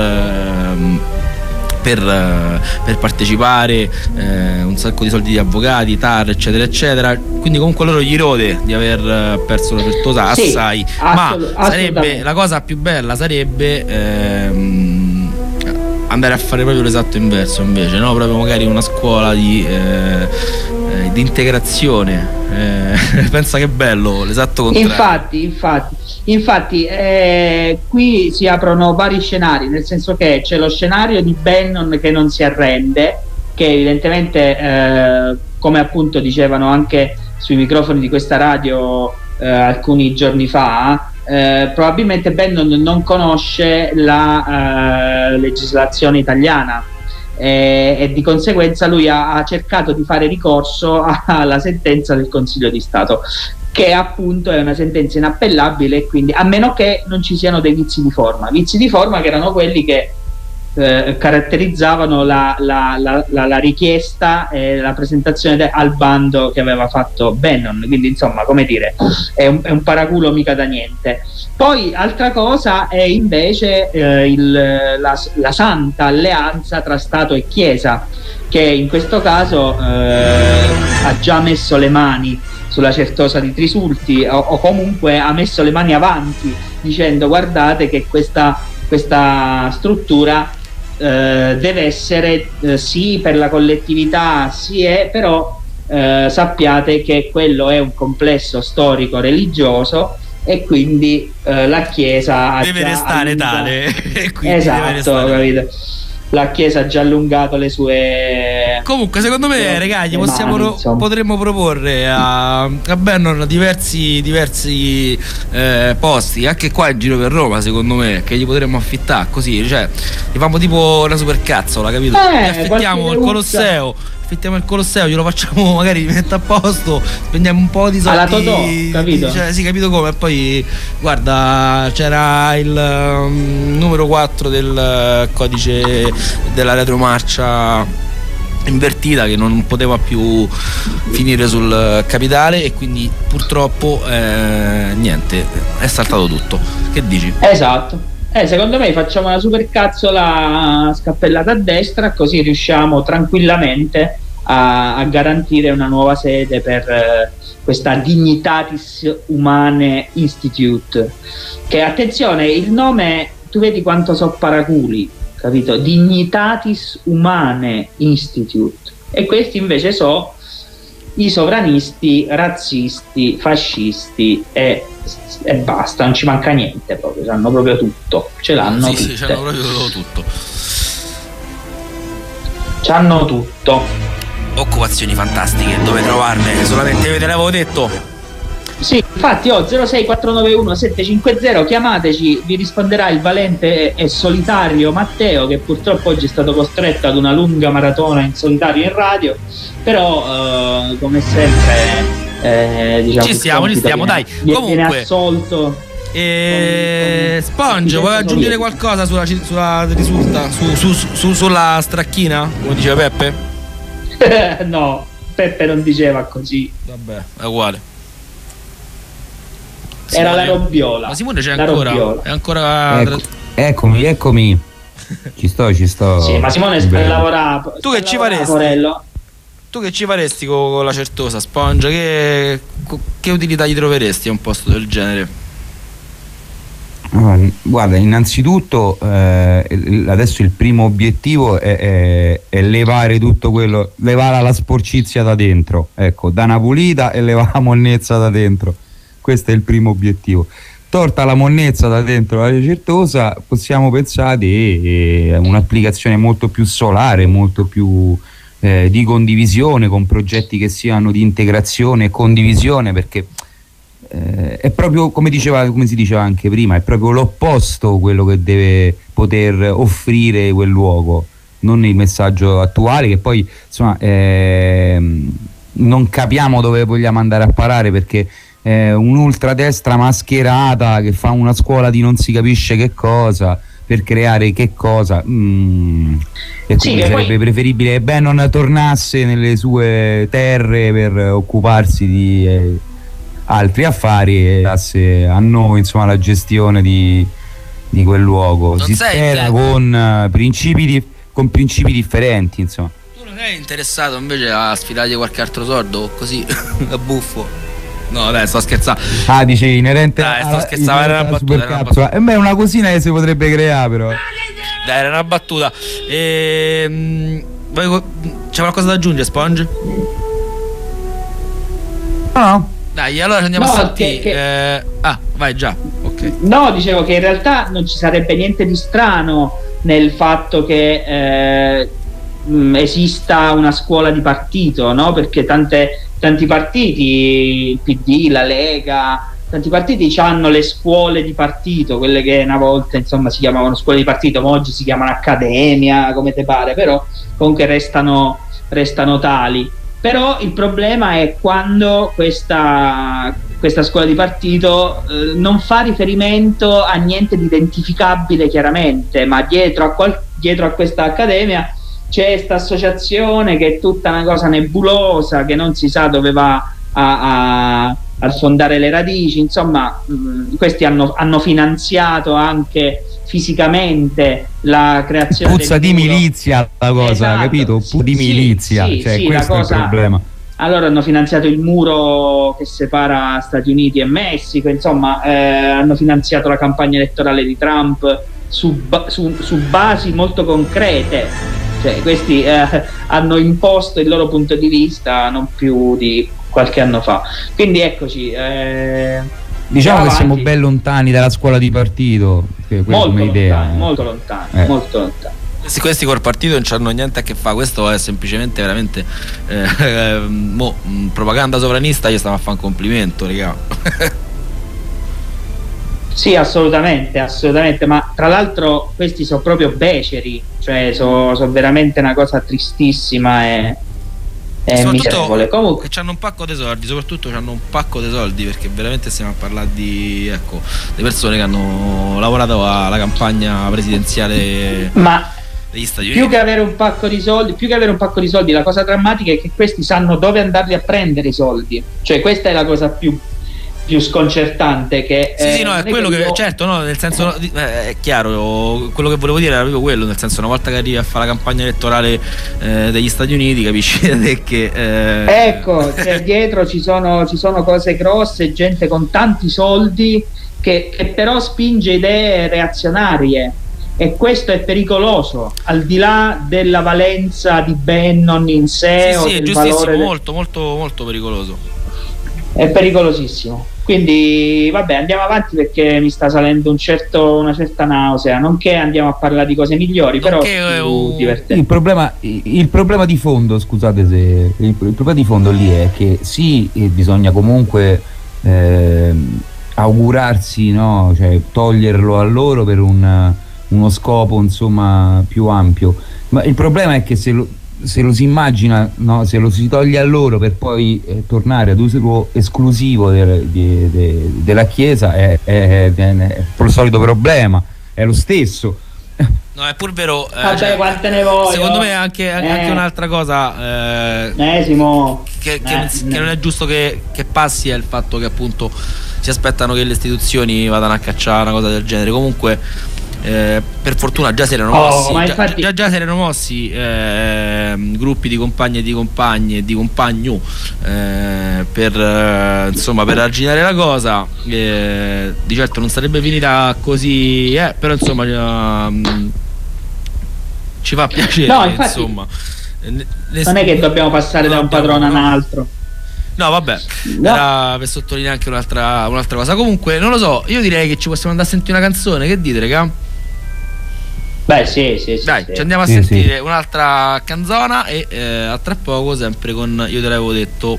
per partecipare, un sacco di soldi di avvocati, TAR, eccetera eccetera, quindi comunque loro gli rode di aver perso la Certosa assai, ma la cosa più bella sarebbe andare a fare proprio l'esatto inverso, invece, no? Proprio magari una scuola di integrazione, pensa che bello, l'esatto contrario. Infatti qui si aprono vari scenari, nel senso che c'è lo scenario di Bannon che non si arrende, che evidentemente, come appunto dicevano anche sui microfoni di questa radio alcuni giorni fa, probabilmente Bannon non conosce la legislazione italiana, e di conseguenza lui ha cercato di fare ricorso alla sentenza del Consiglio di Stato, che appunto è una sentenza inappellabile, e quindi, a meno che non ci siano dei vizi di forma che erano quelli che caratterizzavano la richiesta e la presentazione al bando che aveva fatto Bannon. Quindi, insomma, come dire, è un paraculo mica da niente. Poi altra cosa è invece la santa alleanza tra Stato e Chiesa, che in questo caso ha già messo le mani sulla Certosa di Trisulti, o comunque ha messo le mani avanti, dicendo: guardate che questa struttura deve essere sì per la collettività, però sappiate che quello è un complesso storico religioso, e quindi la Chiesa deve restare tale. Esatto, capito? La Chiesa ha già allungato le sue. Comunque, secondo me, ragazzi, potremmo proporre a Bannon diversi posti, anche qua in giro per Roma, secondo me, che gli potremmo affittare così, cioè gli fanno tipo una supercazzola, capito? Affittiamo il Colosseo, glielo facciamo, magari mette a posto, spendiamo un po' di soldi alla Totò, capito? Cioè, sì, capito come? E poi, guarda, c'era il numero 4 del codice della retromarcia invertita, che non poteva più finire sul capitale, e quindi purtroppo niente, è saltato tutto. Che dici? Esatto. Secondo me facciamo una supercazzola scappellata a destra, così riusciamo tranquillamente a garantire una nuova sede per questa Dignitatis Humanae Institute, che, attenzione, il nome, tu vedi quanto so paraculi, capito? Dignitatis Humanae Institute, e questi invece so i sovranisti, razzisti, fascisti e basta, non ci manca niente, proprio, hanno proprio tutto, ce l'hanno tutte. Sì, c'hanno proprio tutto. C'hanno tutto. occupazioni fantastiche. Dove trovarne? Solamente io te l'avevo detto. Sì, infatti 06491 750, chiamateci, vi risponderà il valente e solitario Matteo, che purtroppo oggi è stato costretto ad una lunga maratona in solitario in radio, però come sempre diciamo, ci stiamo, dai. Viene assolto. Sponge, vuoi aggiungere qualcosa sulla risulta? Sulla stracchina, come diceva Peppe? No, Peppe non diceva così. Vabbè, è uguale. Era la robbiola. Ma Simone c'è ancora? È ancora. Eccomi. Ci sto. Sì, ma Simone lavora. Tu che ci faresti? Tu che ci faresti con la Certosa, Sponge? Che utilità gli troveresti a un posto del genere? Guarda, innanzitutto adesso il primo obiettivo è levare tutto quello, levare la sporcizia da dentro, ecco, da una pulita e levare la monnezza da dentro. Questo è il primo obiettivo. Torta la monnezza da dentro la Certosa, possiamo pensare a un'applicazione molto più solare, molto più di condivisione, con progetti che siano di integrazione e condivisione, perché è proprio come si diceva anche prima, è proprio l'opposto quello che deve poter offrire quel luogo, non il messaggio attuale, che poi insomma non capiamo dove vogliamo andare a parare, perché un'ultradestra mascherata che fa una scuola di non si capisce che cosa per creare che cosa, e quindi sarebbe preferibile che Bannon tornasse nelle sue terre per occuparsi di altri affari e dasse a noi insomma la gestione di quel luogo. Si spera con principi differenti, insomma. Tu non sei interessato invece a sfidargli qualche altro sordo così a buffo? No, dai, sto scherzando. Ah, dici inerente. Dai, sto scherzando, era una battuta. E beh, è una cosina che si potrebbe creare, però. Dai, era una battuta. C'è qualcosa da aggiungere, Sponge? No. Dai, allora andiamo avanti. Vai già. Ok. No, dicevo che in realtà non ci sarebbe niente di strano nel fatto che esista una scuola di partito, no? Perché tanti partiti, il PD, la Lega, tanti partiti hanno le scuole di partito, quelle che una volta insomma si chiamavano scuole di partito, ma oggi si chiamano accademia, come te pare, però comunque restano tali. Però il problema è quando questa scuola di partito non fa riferimento a niente di identificabile chiaramente, ma dietro a questa accademia c'è questa associazione che è tutta una cosa nebulosa, che non si sa dove va a fondare le radici, insomma. Questi hanno finanziato anche fisicamente la creazione puzza di milizia la cosa, esatto, capito? Di milizia, cioè questo è il problema. Allora hanno finanziato il muro che separa Stati Uniti e Messico, insomma, hanno finanziato la campagna elettorale di Trump su basi molto concrete. Cioè, questi hanno imposto il loro punto di vista non più di qualche anno fa. Quindi eccoci. Diciamo che siamo ben lontani dalla scuola di partito. Molto idea. Molto lontani. Questi col partito non c'hanno niente a che fare. Questo è semplicemente veramente propaganda sovranista. Gli stiamo a fare un complimento, raga. Sì, assolutamente, ma tra l'altro questi sono proprio beceri, cioè sono veramente una cosa tristissima e miserevole. Comunque hanno un pacco di soldi, soprattutto hanno un pacco di soldi, perché veramente stiamo a parlare di persone che hanno lavorato alla campagna presidenziale. Ma più che avere un pacco di soldi, la cosa drammatica è che questi sanno dove andarli a prendere i soldi, cioè questa è la cosa più sconcertante, che sì, no, è quello che certo, no, nel senso è chiaro, quello che volevo dire era proprio quello, nel senso, una volta che arrivi a fare la campagna elettorale degli Stati Uniti, capisci che ecco, cioè, dietro ci sono cose grosse, gente con tanti soldi che però spinge idee reazionarie, e questo è pericoloso, al di là della valenza di Bannon in sé. Sì, è giustissimo, molto molto molto pericoloso. È pericolosissimo. Quindi vabbè, andiamo avanti perché mi sta salendo una certa nausea, nonché andiamo a parlare di cose migliori, però più divertenti. Il problema di fondo, scusate se il problema di fondo lì è che sì, bisogna comunque augurarsi, no? Cioè toglierlo a loro per uno scopo insomma più ampio, ma il problema è che se lo si immagina, no? Se lo si toglie a loro per poi tornare ad uso esclusivo della Chiesa è il solito problema, è lo stesso. No, è pur vero. Vabbè, quante ne voglio. Secondo me anche un'altra cosa che non è giusto che passi è il fatto che appunto si aspettano che le istituzioni vadano a cacciare una cosa del genere. Comunque per fortuna già si erano mossi, già si erano mossi gruppi di compagni e di compagne e di compagno per arginare la cosa. Di certo non sarebbe finita così, però insomma ci fa piacere, no, infatti, insomma. Non è che dobbiamo passare da un padrone a un altro. No, vabbè, era per sottolineare anche un'altra cosa. Comunque, non lo so, io direi che ci possiamo andare a sentire una canzone. Che dite, raga? Beh, sì. Dai, ci andiamo a sentire un'altra canzona e a tra poco, sempre con Io te l'avevo detto.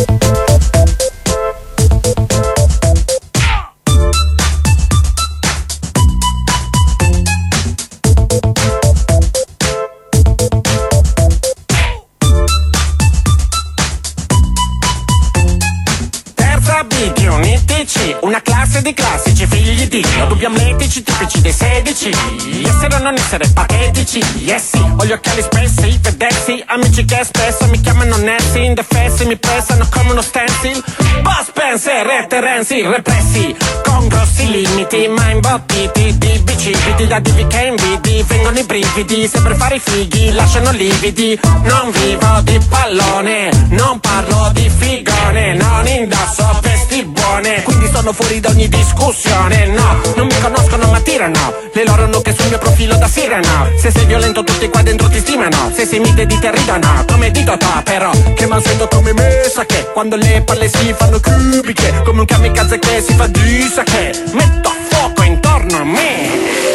Una classe di classici, figli di Dio, dubbi amletici, tipici dei 16. Essere o non essere patetici, yes sì. Ho gli occhiali spessi, vedessi, amici che spesso mi chiamano Nessi, indefessi, mi pressano come uno stencil. Boss Spencer e Terenzi, repressi, con grossi limiti, ma imbottiti di bicipiti, da divi che invidi, vengono i brividi, se per fare i fighi lasciano lividi. Non vivo di pallone, non parlo di figone, non indosso vesti buone, quindi sono fuori da ogni discussione. No, non mi conoscono ma tirano le loro nuche sul mio profilo da sirena. Se sei violento tutti qua dentro ti stimano, se sei mite di te ridono come dito to. Però che mal sento come me, sa che quando le palle si fanno cubiche, come un kamikaze che si fa di sa che metto a fuoco intorno a me.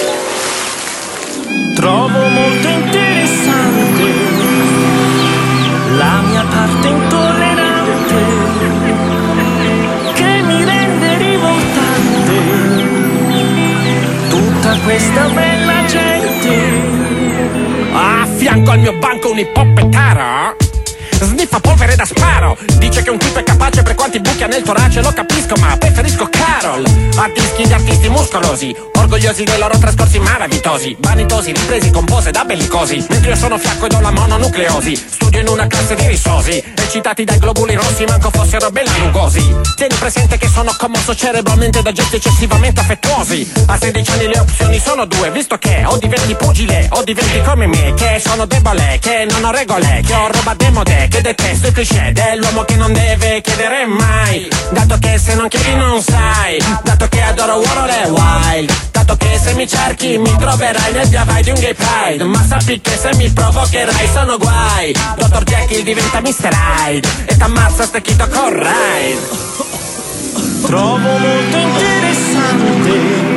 Trovo molto interessante la mia parte intollerante che mi rende rivoltante. Tutta questa bella gente a fianco al mio banco un ippopettaro sniffa polvere da sparo, dice che un tipo è capace per quanti buchi ha nel torace. Lo capisco ma preferisco Carol a dischi di artisti muscolosi, orgogliosi dei loro trascorsi malavitosi, vanitosi, ripresi con pose da bellicosi, mentre io sono fiacco e do la mononucleosi. Studio in una classe di risosi, eccitati dai globuli rossi manco fossero bella lugosi. Tieni presente che sono commosso cerebralmente da gesti eccessivamente affettuosi. A 16 anni le opzioni sono due, visto che o diventi pugile o diventi come me, che sono debole, che non ho regole, che ho roba demode, che detesto il cliché dell'uomo che non deve chiedere mai, dato che se non chiedi non sai, dato che adoro Warhol e Wild, dato che se mi cerchi mi troverai nel via vai di un gay pride, ma sappi che se mi provocherai sono guai. Dr. Jekyll diventa Mr. Hyde e t'ammazza stecchito con ride. trovo molto interessante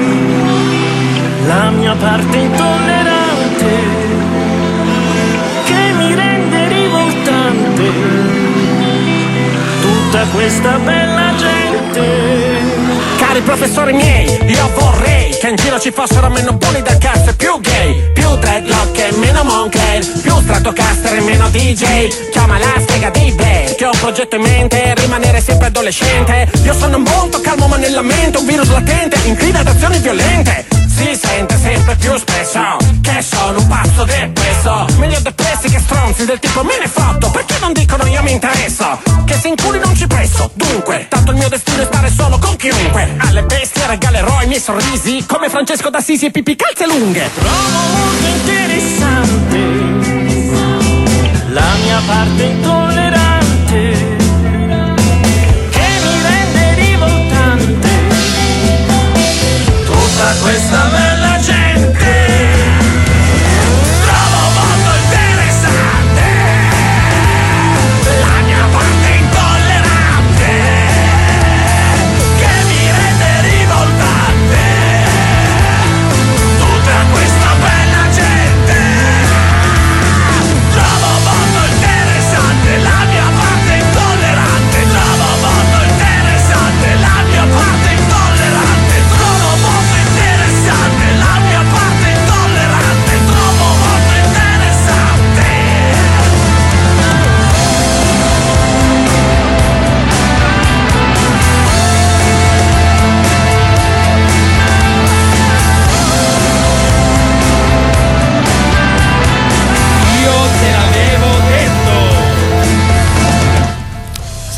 la mia parte intollerante che mi rende rivoltante. Tutta questa bella gente. Cari professori miei, io vorrei che in giro ci fossero meno bulli del cazzo e più gay, più dreadlock e meno Moncler, più Stratocaster e meno DJ. Chiama la spiega di Blair che ho un progetto in mente, rimanere sempre adolescente. Io sono molto calmo ma nella mente un virus latente, incline ad azioni violente. Si sente sempre più spesso che sono un pazzo depresso, meglio depressi che stronzi del tipo me ne fotto, perché non dicono io mi interesso, che se inculi non ci presso. Dunque, tanto il mio destino è stare solo con chiunque, alle bestie regalerò i miei sorrisi come Francesco d'Assisi e Pippi calze lunghe. Trovo molto interessante la mia parte intollerante che mi rende rivoltante. Tutta questa bella gente trovo molto interessante la mia parte intollerante che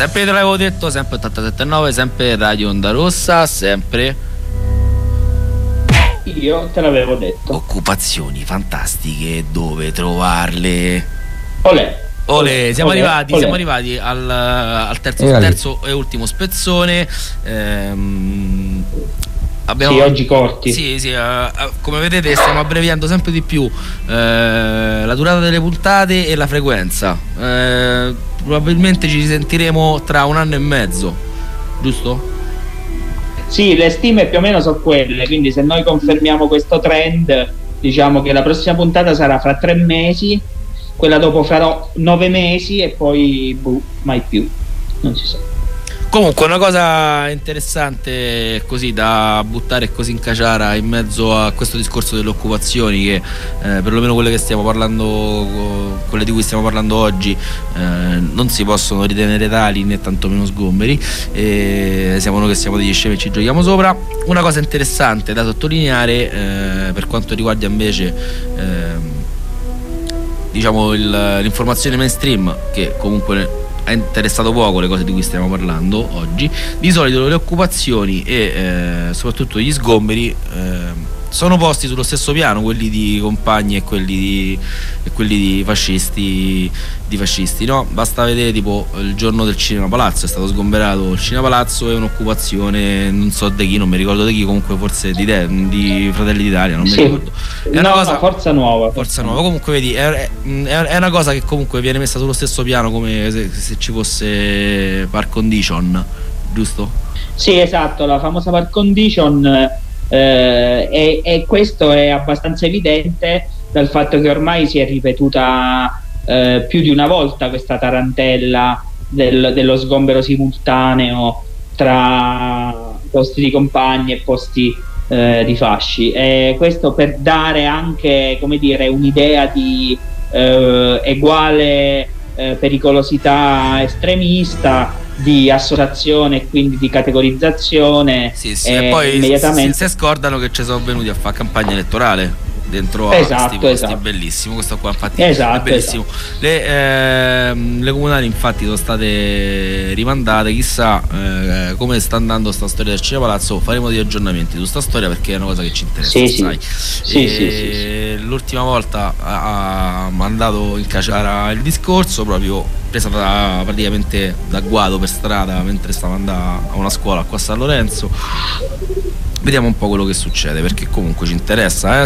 Sempre te l'avevo detto, sempre 87.9, sempre Radio Onda Rossa, sempre io te l'avevo detto. occupazioni fantastiche, dove trovarle? Olè. Siamo arrivati al terzo e ultimo spezzone. Sì, oggi corti. Sì, come vedete stiamo abbreviando sempre di più la durata delle puntate e la frequenza. Probabilmente ci risentiremo tra 1 anno e mezzo, giusto? Sì, le stime più o meno sono quelle, quindi se noi confermiamo questo trend, diciamo che la prossima puntata sarà fra 3 mesi, quella dopo farò 9 mesi e poi mai più, non si sa. Comunque una cosa interessante così da buttare così in caciara in mezzo a questo discorso delle occupazioni, che perlomeno quelle che stiamo parlando, quelle di cui stiamo parlando oggi, non si possono ritenere tali né tantomeno sgomberi, siamo noi che siamo degli scemi e ci giochiamo sopra. Una cosa interessante da sottolineare per quanto riguarda invece diciamo l'informazione mainstream, che comunque è interessato poco le cose di cui stiamo parlando oggi. Di solito le occupazioni e soprattutto gli sgomberi sono posti sullo stesso piano, quelli di compagni e quelli di fascisti, no? Basta vedere tipo il giorno del Cinema Palazzo, è stato sgomberato il Cinema Palazzo, è un'occupazione non so di chi, non mi ricordo di chi, comunque forse di Fratelli d'Italia, non mi ricordo. È una cosa, Forza Nuova. Comunque vedi, è una cosa che comunque viene messa sullo stesso piano, come se ci fosse par condition, giusto? Sì, esatto, la famosa par condition. E questo è abbastanza evidente dal fatto che ormai si è ripetuta più di una volta questa tarantella dello sgombero simultaneo tra posti di compagni e posti di fasci, e questo per dare anche, come dire, un'idea di uguale pericolosità estremista, di associazione e quindi di categorizzazione. E poi immediatamente si scordano che ci sono venuti a fare campagna elettorale dentro a questi posti. Bellissimo questo qua, infatti è bellissimo. Le comunali infatti sono state rimandate, chissà come sta andando sta storia del Cinema Palazzo. Faremo degli aggiornamenti su sta storia perché è una cosa che ci interessa, sai. L'ultima volta ha mandato in caciara il discorso, proprio presa praticamente da guado per strada mentre stava andando a una scuola qua a San Lorenzo. Vediamo un po' quello che succede, perché comunque ci interessa,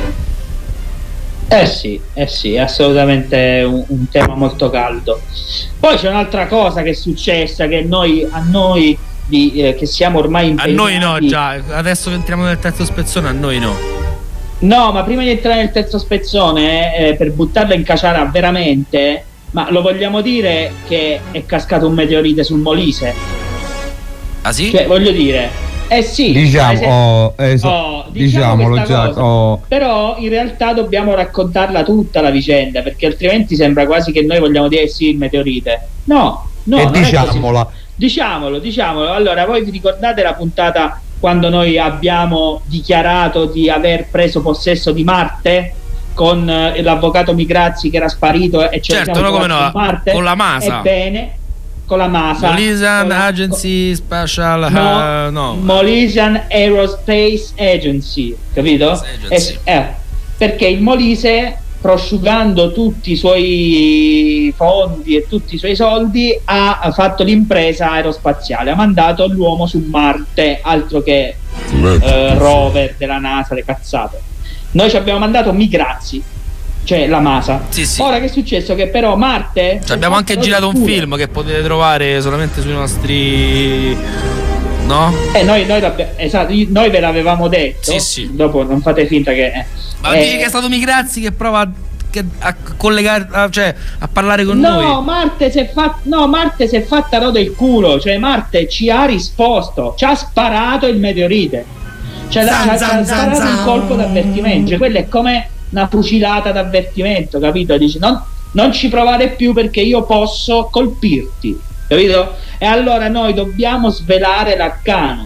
sì, è assolutamente un tema molto caldo. Poi c'è un'altra cosa che è successa, che a noi che siamo ormai impegnati. A noi no, già, adesso che entriamo nel terzo spezzone, a noi no. No, ma prima di entrare nel terzo spezzone, per buttarla in caciara veramente, ma lo vogliamo dire che è cascato un meteorite sul Molise? Ah sì? Cioè, voglio dire, sì, diciamolo già. Però in realtà dobbiamo raccontarla tutta la vicenda, perché altrimenti sembra quasi che noi vogliamo dire sì, il meteorite. No, diciamola. Diciamolo. Allora, voi vi ricordate la puntata quando noi abbiamo dichiarato di aver preso possesso di Marte? Con l'avvocato Migrazzi che era sparito e certo, no, come no, Marte? Con la MASA. Ebbene, con la MASA, Molisian Agency Special, Molisian Aerospace Agency, capito? Perché il Molise, prosciugando tutti i suoi fondi e tutti i suoi soldi, ha fatto l'impresa aerospaziale, ha mandato l'uomo su Marte, altro che rover della NASA, le cazzate. Noi ci abbiamo mandato Migrazzi, cioè la MASA. Sì. Ora che è successo? Che però Marte, abbiamo anche girato un film che potete trovare solamente sui nostri, no? Noi ve l'avevamo detto. Sì. Dopo non fate finta che ma dici che è stato Migrazzi che prova a collegare, cioè a parlare con noi? Marte si è fatta roda il culo. Cioè Marte ci ha risposto, ci ha sparato il meteorite, cioè ha sparato un colpo d'avvertimento. Cioè, quello è come una fucilata d'avvertimento, capito? Dici non ci provare più perché io posso colpirti, capito? E allora noi dobbiamo svelare l'arcano.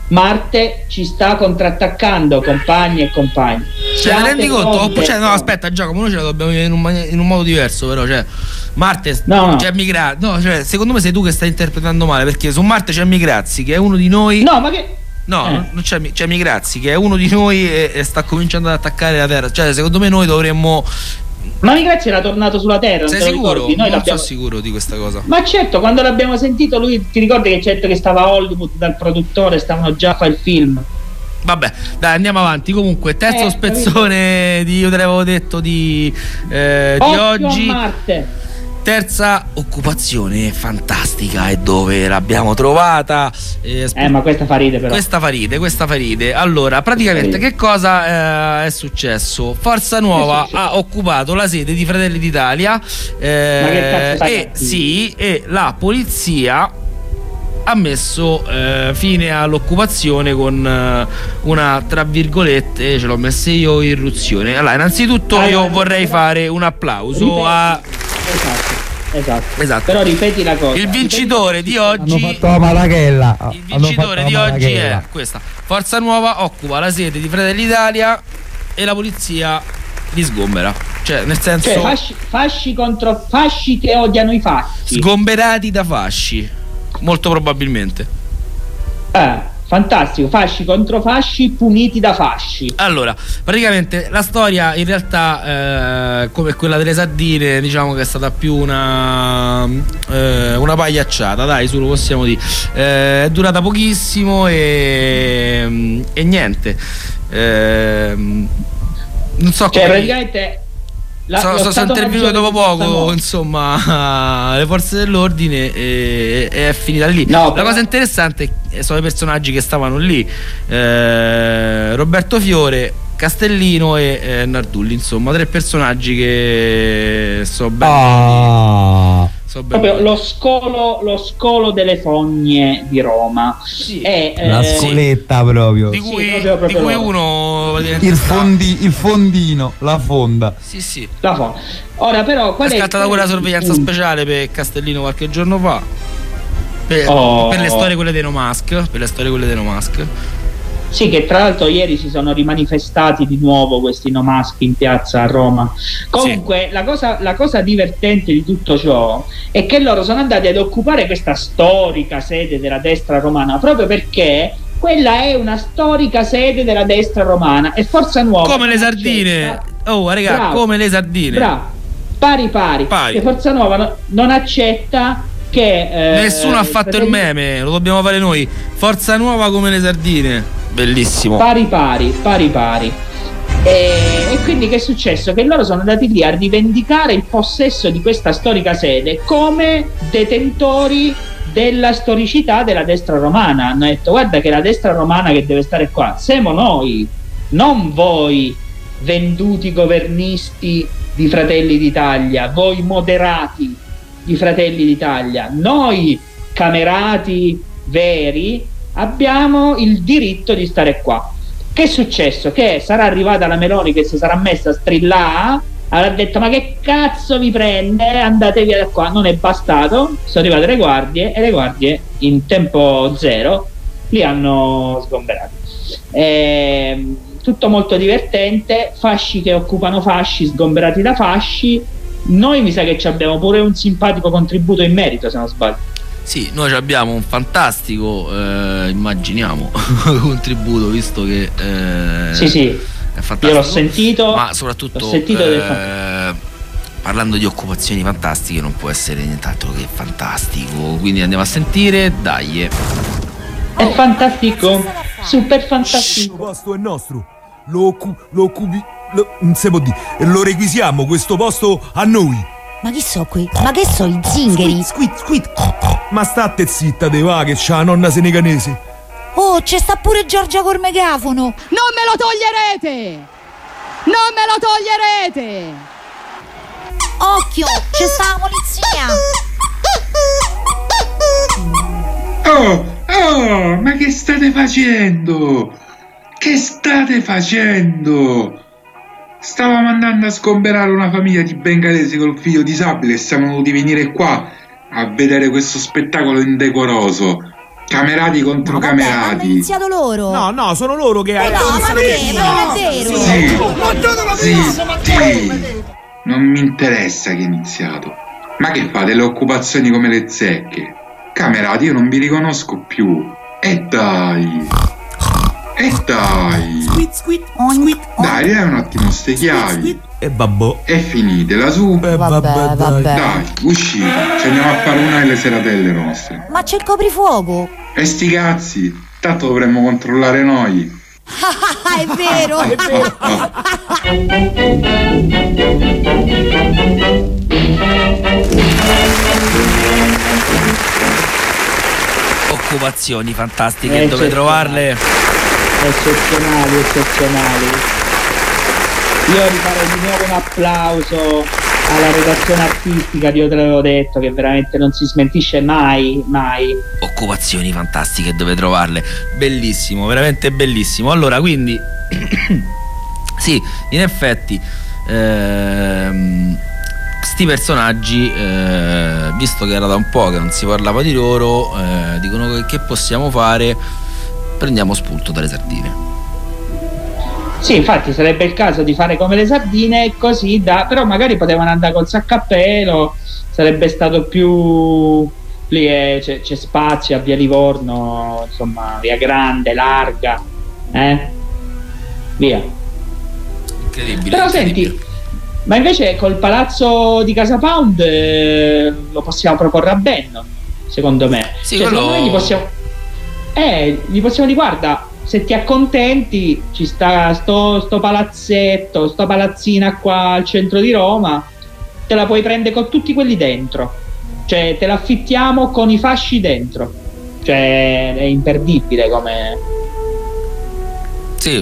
Marte ci sta contrattaccando, compagni e compagni. Cioè, te rendi conto? pronte? Cioè, no, aspetta, Giacomo, noi ce la dobbiamo dire in un modo diverso, però. Cioè, Marte c'è Migrazzi. No, cioè, secondo me sei tu che stai interpretando male, perché su Marte c'è Migrazzi, che è uno di noi. No, ma che. No, non c'è Migrazzi, che è uno di noi e sta cominciando ad attaccare la Terra. Cioè, secondo me noi dovremmo. Ma Migrazzi era tornato sulla Terra. Sei te lo sicuro? ricordi? Noi non l'abbiamo... sono sicuro di questa cosa. Ma certo, quando l'abbiamo sentito lui, ti ricordi che certo che stava a Hollywood dal produttore, stavano già a fare il film. Vabbè, dai, andiamo avanti. Comunque, terzo spezzone di, io te l'avevo detto, di oggi. A Marte. Terza occupazione fantastica, e dove l'abbiamo trovata? Ma questa fa ride, però. Questa fa ride. Allora, praticamente che cosa è successo? Forza Nuova ha occupato la sede di Fratelli d'Italia e la polizia ha messo fine all'occupazione con una, tra virgolette, ce l'ho messa io, irruzione. Allora, innanzitutto io vorrei fare un applauso a... Esatto. Però ripeti la cosa. Il vincitore di oggi. Hanno fatto la Malachella. Il vincitore di oggi è questa. Forza Nuova occupa la sede di Fratelli d'Italia e la polizia li sgombera. Cioè, nel senso, fasci contro fasci che odiano i fasci. Sgomberati da fasci. Molto probabilmente. Fantastico, fasci contro fasci puniti da fasci. Allora, praticamente la storia in realtà come quella delle sardine, diciamo che è stata più una pagliacciata, dai, su lo possiamo dire. È durata pochissimo e niente. Non so come... praticamente sono intervenuto dopo poco, insomma, le forze dell'ordine e è finita lì. La cosa interessante sono i personaggi che stavano lì, Roberto Fiore, Castellino e Nardulli, insomma, tre personaggi che so bene. Proprio lo scolo delle fogne di Roma. La scoletta proprio. Di cui uno il fondino, la fonda. Sì. La fonda. Ora però è scattata quella sorveglianza speciale per Castellino qualche giorno fa. Per le storie quelle dei No Mask. Sì, che tra l'altro ieri si sono rimanifestati di nuovo questi No Mask in piazza a Roma. Comunque la cosa divertente di tutto ciò è che loro sono andati ad occupare questa storica sede della destra romana proprio perché quella è una storica sede della destra romana e Forza Nuova come le sardine. Come le sardine. Bravo. Pari. Che Forza Nuova non accetta che nessuno ha fatto il meme, lo dobbiamo fare noi. Forza Nuova come le sardine. Bellissimo. Pari. E quindi che è successo? Che loro sono andati lì a rivendicare il possesso di questa storica sede come detentori della storicità della destra romana. Hanno detto: guarda che la destra romana che deve stare qua siamo noi, non voi venduti governisti di Fratelli d'Italia, voi moderati di Fratelli d'Italia, noi camerati veri abbiamo il diritto di stare qua. Che è successo? Che sarà arrivata la Meloni che si sarà messa a strillare, avrà detto: ma che cazzo vi prende, andate via da qua. Non è bastato, sono arrivate le guardie e le guardie in tempo zero li hanno sgomberati. Tutto molto divertente, fasci che occupano fasci, sgomberati da fasci. Noi mi sa che ci abbiamo pure un simpatico contributo in merito, se non sbaglio. Sì, noi abbiamo un fantastico, immaginiamo, contributo, visto che sì, è fantastico. Io l'ho sentito, ma soprattutto parlando di occupazioni fantastiche non può essere nient'altro che fantastico. Quindi andiamo a sentire, dai. È fantastico, super fantastico. Questo posto è nostro, lo requisiamo questo posto a noi. Ma chi so qui? Ma che so i zingari? Squid. Ma state zitta, te va che c'ha la nonna senegalese. Oh, c'è sta pure Giorgia col megafono. Non me lo toglierete! Occhio, c'è sta la polizia. Oh, ma che state facendo? Stavamo andando a sgomberare una famiglia di bengalesi col figlio disabile e siamo dovuti venire qua a vedere questo spettacolo indecoroso. Camerati contro Hanno camerati. iniziato loro. No, sono loro che No, ma che? Non è vero. Sì. Non mi interessa chi ha iniziato. Ma che fate le occupazioni come le zecche? Camerati, io non vi riconosco più. E dai. Dai, dai un attimo ste chiavi. E babbo. E finitela su. Vabbè. Dai, uscite. Ci andiamo a fare una delle seratelle nostre. Ma c'è il coprifuoco. E sti cazzi, tanto dovremmo controllare noi. È vero. Occupazioni fantastiche, dove trovarle? Eccezionali. Io rifarei di nuovo un applauso alla redazione artistica di Io te l'avevo detto, che veramente non si smentisce mai. Occupazioni fantastiche, dove trovarle? Bellissimo, veramente bellissimo. Allora, quindi sì, in effetti sti personaggi, visto che era da un po' che non si parlava di loro, dicono che possiamo fare? Prendiamo spunto dalle sardine. Sì, infatti sarebbe il caso di fare come le sardine, così da... però magari potevano andare col sacco a pelo, sarebbe stato più... lì c'è spazio a Via Livorno, insomma, Via Grande, larga, via. Incredibile. Però senti, ma invece col palazzo di Casa Pound lo possiamo proporre a Benno, secondo me. Sì, cioè, secondo me gli possiamo dire, guarda, se ti accontenti ci sta sto palazzetto, sto palazzina qua al centro di Roma, te la puoi prendere con tutti quelli dentro, cioè te l'affittiamo con i fasci dentro, cioè è imperdibile come... Sì,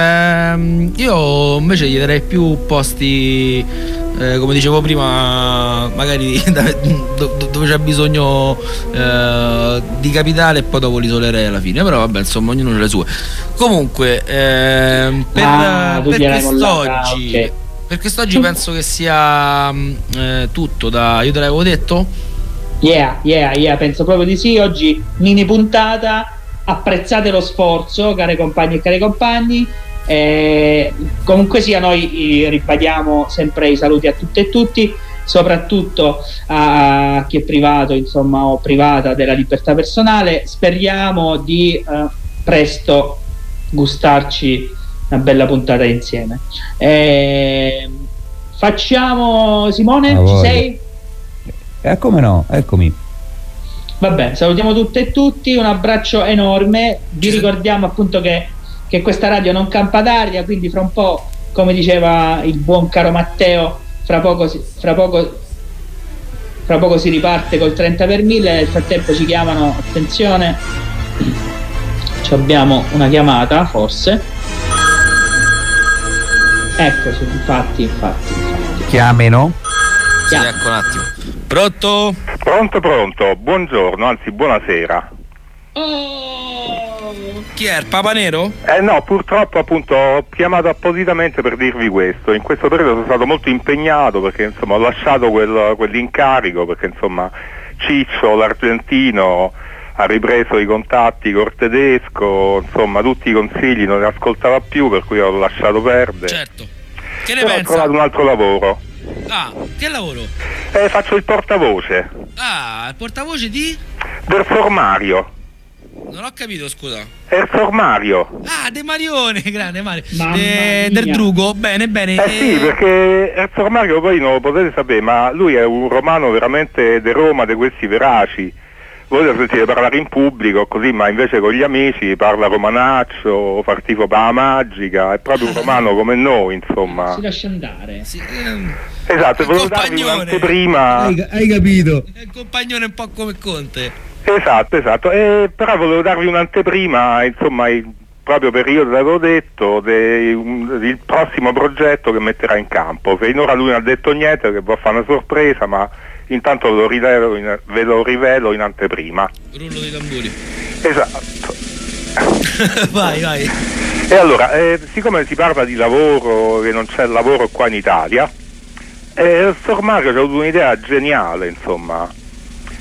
io invece gli darei più posti, come dicevo prima, magari dove c'è bisogno di capitale, e poi dopo li isolerei alla fine. Però vabbè, insomma, ognuno ha le sue. Comunque, per quest'oggi, per quest'oggi penso che sia tutto. Io te l'avevo detto? Yeah, penso proprio di sì. Oggi mini puntata. Apprezzate lo sforzo, care compagne e cari compagni. Comunque sia, noi ribadiamo sempre i saluti a tutte e tutti, soprattutto a chi è privato, insomma, o privata della libertà personale. Speriamo di presto gustarci una bella puntata insieme. Facciamo, Simone, ci sei? Come no, eccomi. Vabbè, salutiamo tutte e tutti, un abbraccio enorme. Vi ricordiamo appunto che questa radio non campa d'aria, quindi fra un po', come diceva il buon caro Matteo, fra poco si riparte col 30 per 1000. Nel frattempo ci chiamano, attenzione, abbiamo una chiamata forse, eccoci, infatti. Chiamino. Sì, ecco un attimo. Pronto? Pronto, buongiorno, anzi buonasera. Chi è, il Papa Nero? No, purtroppo appunto ho chiamato appositamente per dirvi questo. In questo periodo sono stato molto impegnato perché insomma ho lasciato quell'incarico, perché insomma Ciccio, l'argentino, ha ripreso i contatti col tedesco, insomma tutti i consigli non li ascoltava più, per cui ho lasciato perdere. Certo. Che ne pensa? Ho trovato un altro lavoro. Ah, che lavoro? Faccio il portavoce. Ah, il portavoce di? Del formario. Non ho capito, scusa. Il formario. Ah, De Marione, grande Mario. Del Drugo, bene. Sì, perché il formario poi non lo potete sapere, ma lui è un romano veramente di Roma, di questi veraci. Voi lo sentite parlare in pubblico così, ma invece con gli amici parla romanaccio, fa tifo per la magica, è proprio un romano come noi, insomma. Si lascia andare. Sì, esatto, volevo darvi un'anteprima. Hai capito? È un compagnone un po' come Conte. Esatto, però volevo darvi un'anteprima, insomma, proprio per io te l'avevo detto, del prossimo progetto che metterà in campo. Finora lui non ha detto niente, che può fare una sorpresa, ma intanto ve lo rivelo in anteprima. Rullo di tamburi. Esatto. vai. E allora, siccome si parla di lavoro, che non c'è lavoro qua in Italia, il formario ci ha avuto un'idea geniale, insomma.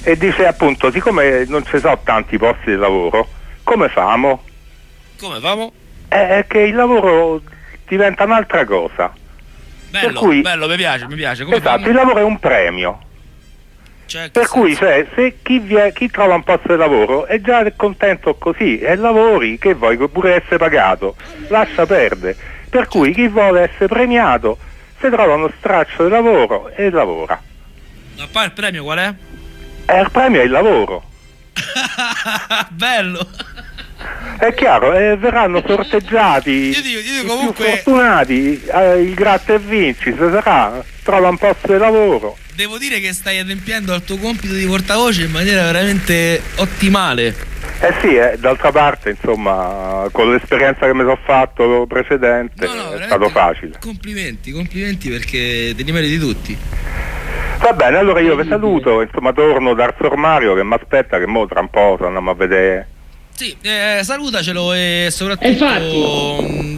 e dice appunto, siccome non ci sono tanti posti di lavoro, come famo? Come famo? È che il lavoro diventa un'altra cosa. Bello, per cui, bello, mi piace. Come esatto, famo? il lavoro è un premio. Cioè, per cui se chi trova un posto di lavoro è già contento così, e lavori, che vuoi, che pure essere pagato, lascia perdere. Per cui chi vuole essere premiato si trova uno straccio di lavoro e lavora. Ma poi il premio qual è? Il premio è il lavoro. Bello. È chiaro, verranno sorteggiati i comunque... più fortunati, il gratta e vinci, se sarà, trova un posto di lavoro. Devo dire che stai adempiendo al tuo compito di portavoce in maniera veramente ottimale. Sì, d'altra parte, insomma, con l'esperienza che mi sono fatto precedente, è stato facile. Complimenti perché te li meriti tutti. Va bene, allora io vi saluto, insomma torno dal Sormario che mi aspetta, che mo tra un po' andiamo a vedere. Sì, salutacelo e soprattutto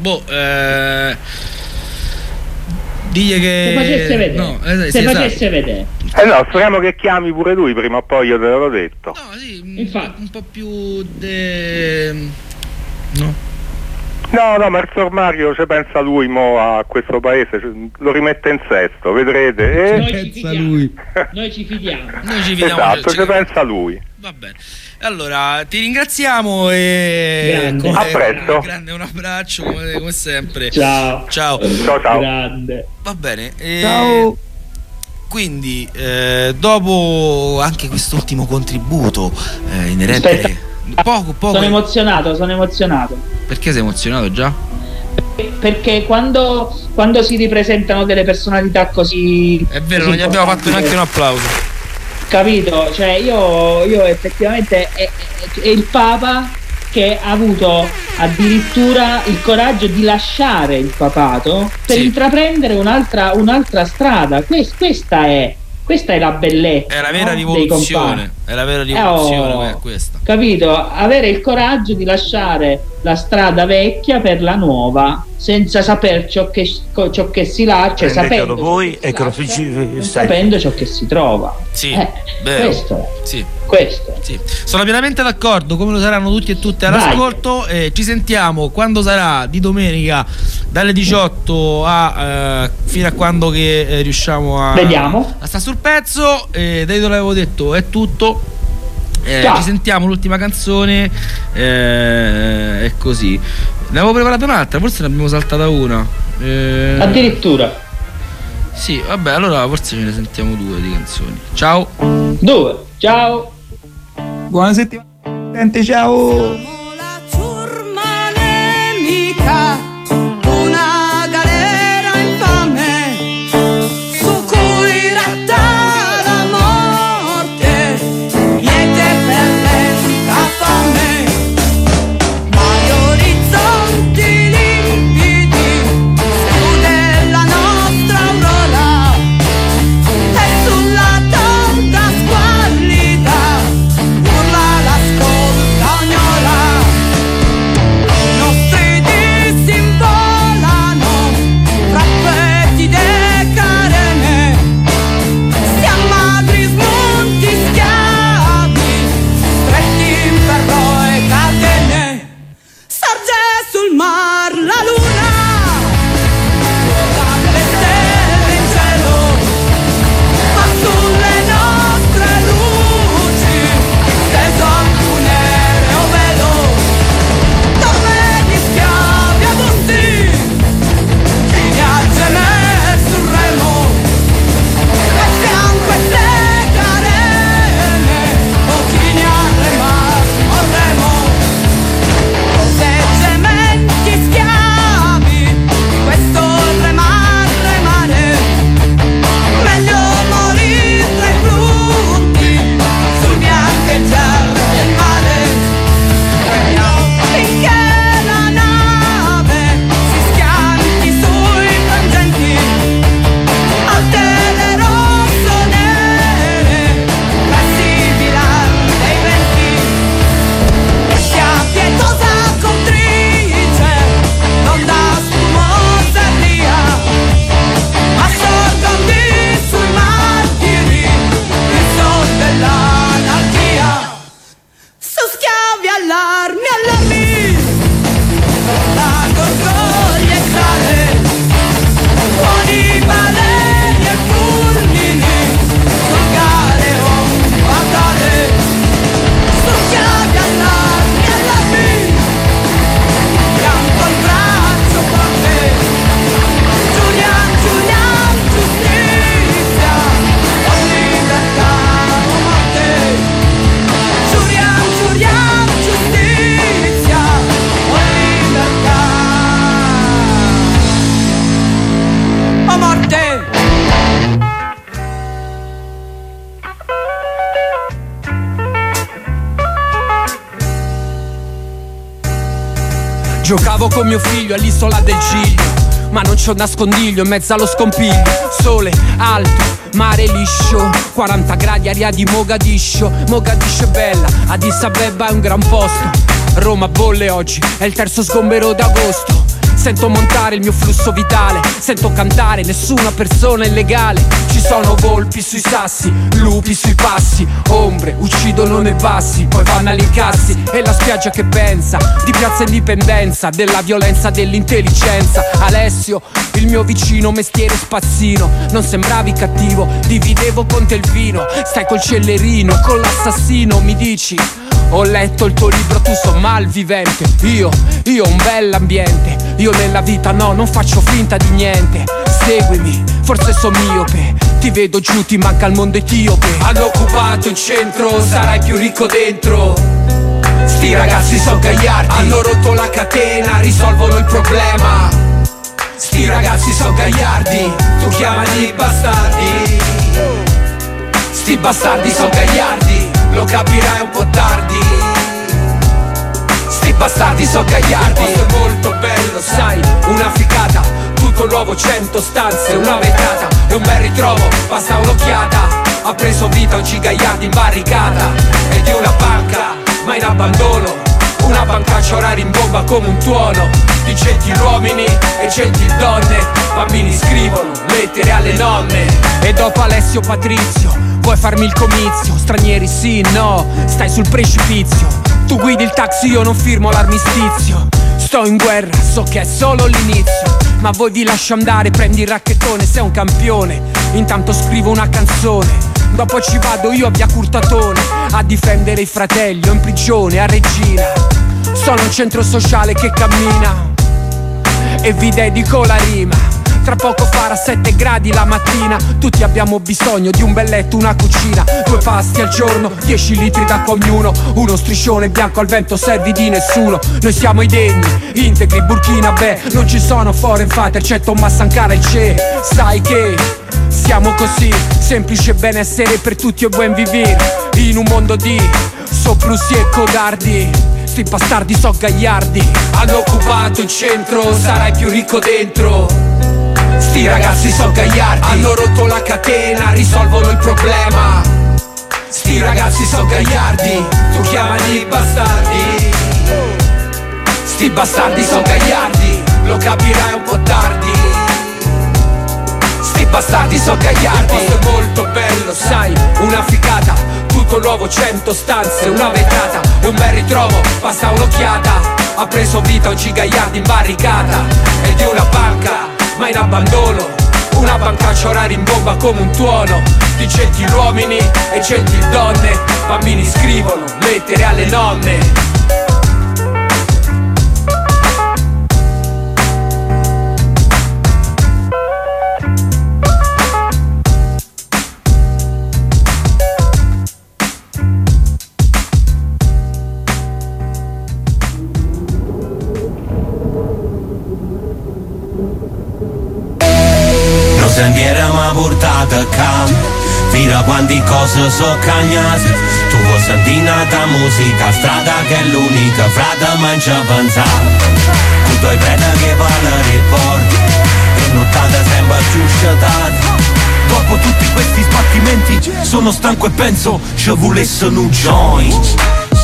digli che se facesse vedere. No, facesse vedere. No, speriamo che chiami pure lui prima o poi, io te l'avevo detto. No, sì, infatti. Un po' più No, ma il Sormario ci pensa lui mo a questo paese, lo rimette in sesto, vedrete. Noi ci fidiamo. Esatto, ci pensa lui. Va bene. Allora, ti ringraziamo e a presto. Grande, un abbraccio come sempre. Ciao. Grande. Va bene. Ciao. Quindi, dopo anche quest'ultimo contributo inerente poco. Sono emozionato. Perché sei emozionato già? Perché quando si ripresentano delle personalità così... È vero, non gli abbiamo fatto neanche un applauso. Capito? Cioè io effettivamente è il Papa che ha avuto addirittura il coraggio di lasciare il papato per intraprendere un'altra strada. Questa è la bellezza. È la vera rivoluzione. È la vera rivoluzione, è questa. Capito? Avere il coraggio di lasciare la strada vecchia per la nuova, senza sapere ciò che si lascia, sapendo ciò che si trova. Sì, vero. Questo. Sì. Sono pienamente d'accordo, come lo saranno tutti e tutte all'ascolto. Ci sentiamo quando sarà di domenica dalle 18 fino a quando che riusciamo a stare sul pezzo. Te l'avevo detto, è tutto. Ci sentiamo l'ultima canzone. È così. Ne avevo preparata un'altra, forse ne abbiamo saltata una. Addirittura. Sì, vabbè, allora forse ce ne sentiamo due di canzoni. Ciao. Ciao. Buona settimana. Ciao. La ciurma nemica, una galera infame su cui ratta la morte, niente per l'etica fame, ma gli orizzonti limpidi su della nostra aurora e sulla tonda squallida urla la scontagnola. Giocavo con mio figlio all'isola del Giglio, ma non c'ho nascondiglio in mezzo allo scompiglio. Sole alto, mare liscio, 40 gradi aria di Mogadiscio. Mogadiscio è bella, Addis Abeba è un gran posto. Roma bolle oggi, è il terzo sgombero d'agosto. Sento montare il mio flusso vitale, sento cantare, nessuna persona è illegale. Ci sono volpi sui sassi, lupi sui passi, ombre uccidono nei passi, poi vanno agli incassi. E la spiaggia che pensa di Piazza Indipendenza, della violenza, dell'intelligenza. Alessio, il mio vicino, mestiere spazzino. Non sembravi cattivo, dividevo con te il vino. Stai col cellerino, con l'assassino, mi dici: ho letto il tuo libro, tu sei malvivente. Io ho un bell'ambiente. Io nella vita no, non faccio finta di niente. Seguimi, forse sono miope. Ti vedo giù, ti manca il mondo etiope. Hanno occupato il centro, sarai più ricco dentro. Sti ragazzi sono gagliardi. Hanno rotto la catena, risolvono il problema. Sti ragazzi sono gagliardi. Tu chiamali bastardi. Sti bastardi sono gagliardi. Lo capirai un po' tardi. Sti bastardi sono gagliardi. Il posto è molto bello, sai, una ficata. Tutto nuovo, 100 stanze, una vetrata. E un bel ritrovo, basta un'occhiata. Ha preso vita oggi gagliardi in barricata. E di una banca, ma in abbandono. Una bancaccia orari in bomba come un tuono. Di gentil uomini e gentil donne. Bambini scrivono lettere alle nonne. E dopo Alessio Patrizio, vuoi farmi il comizio? Stranieri sì, no, stai sul precipizio. Tu guidi il taxi, io non firmo l'armistizio. Sto in guerra, so che è solo l'inizio. Ma voi vi lascio andare, prendi il racchettone, sei un campione. Intanto scrivo una canzone. Dopo ci vado io a via Curtatone a difendere i fratelli, o in prigione a Regina. Sono un centro sociale che cammina e vi dedico la rima. Tra poco farà 7 gradi la mattina. Tutti abbiamo bisogno di un bel letto, una cucina. 2 pasti al giorno, 10 litri d'acqua ognuno. Uno striscione bianco al vento servi di nessuno. Noi siamo i degni, integri, Burkina Beh. Non ci sono foreign fighter, c'è Thomas Sankara e Che. Sai che siamo così, semplice benessere per tutti e buon vivere. In un mondo di soprusi e codardi. Sti bastardi so gagliardi. Hanno occupato il centro, sarai più ricco dentro. Sti ragazzi sono gagliardi. Hanno rotto la catena, risolvono il problema. Sti ragazzi sono gagliardi. Tu chiamali bastardi. Sti bastardi sono gagliardi. Lo capirai un po' tardi. Sti bastardi sono gagliardi. Il posto è molto bello, sai, una ficata. Tutto nuovo, 100 stanze, una vetrata. E un bel ritrovo, basta un'occhiata. Ha preso vita oggi gagliardi in barricata. E di una banca, ma in abbandono. Una bancaccia orari in bomba come un tuono. Di gentil uomini e gentil donne. Bambini scrivono lettere alle nonne. Sentiera mi ha portato a campo, fino a quante cose so cagnate. Tu vuoi sentire nata musica, strada che è l'unica, frate mangia pensare. Tu tuoi preda che parla di porti, e nottata sempre più sciatata. Dopo tutti questi sbattimenti, sono stanco e penso ci volessero un joint.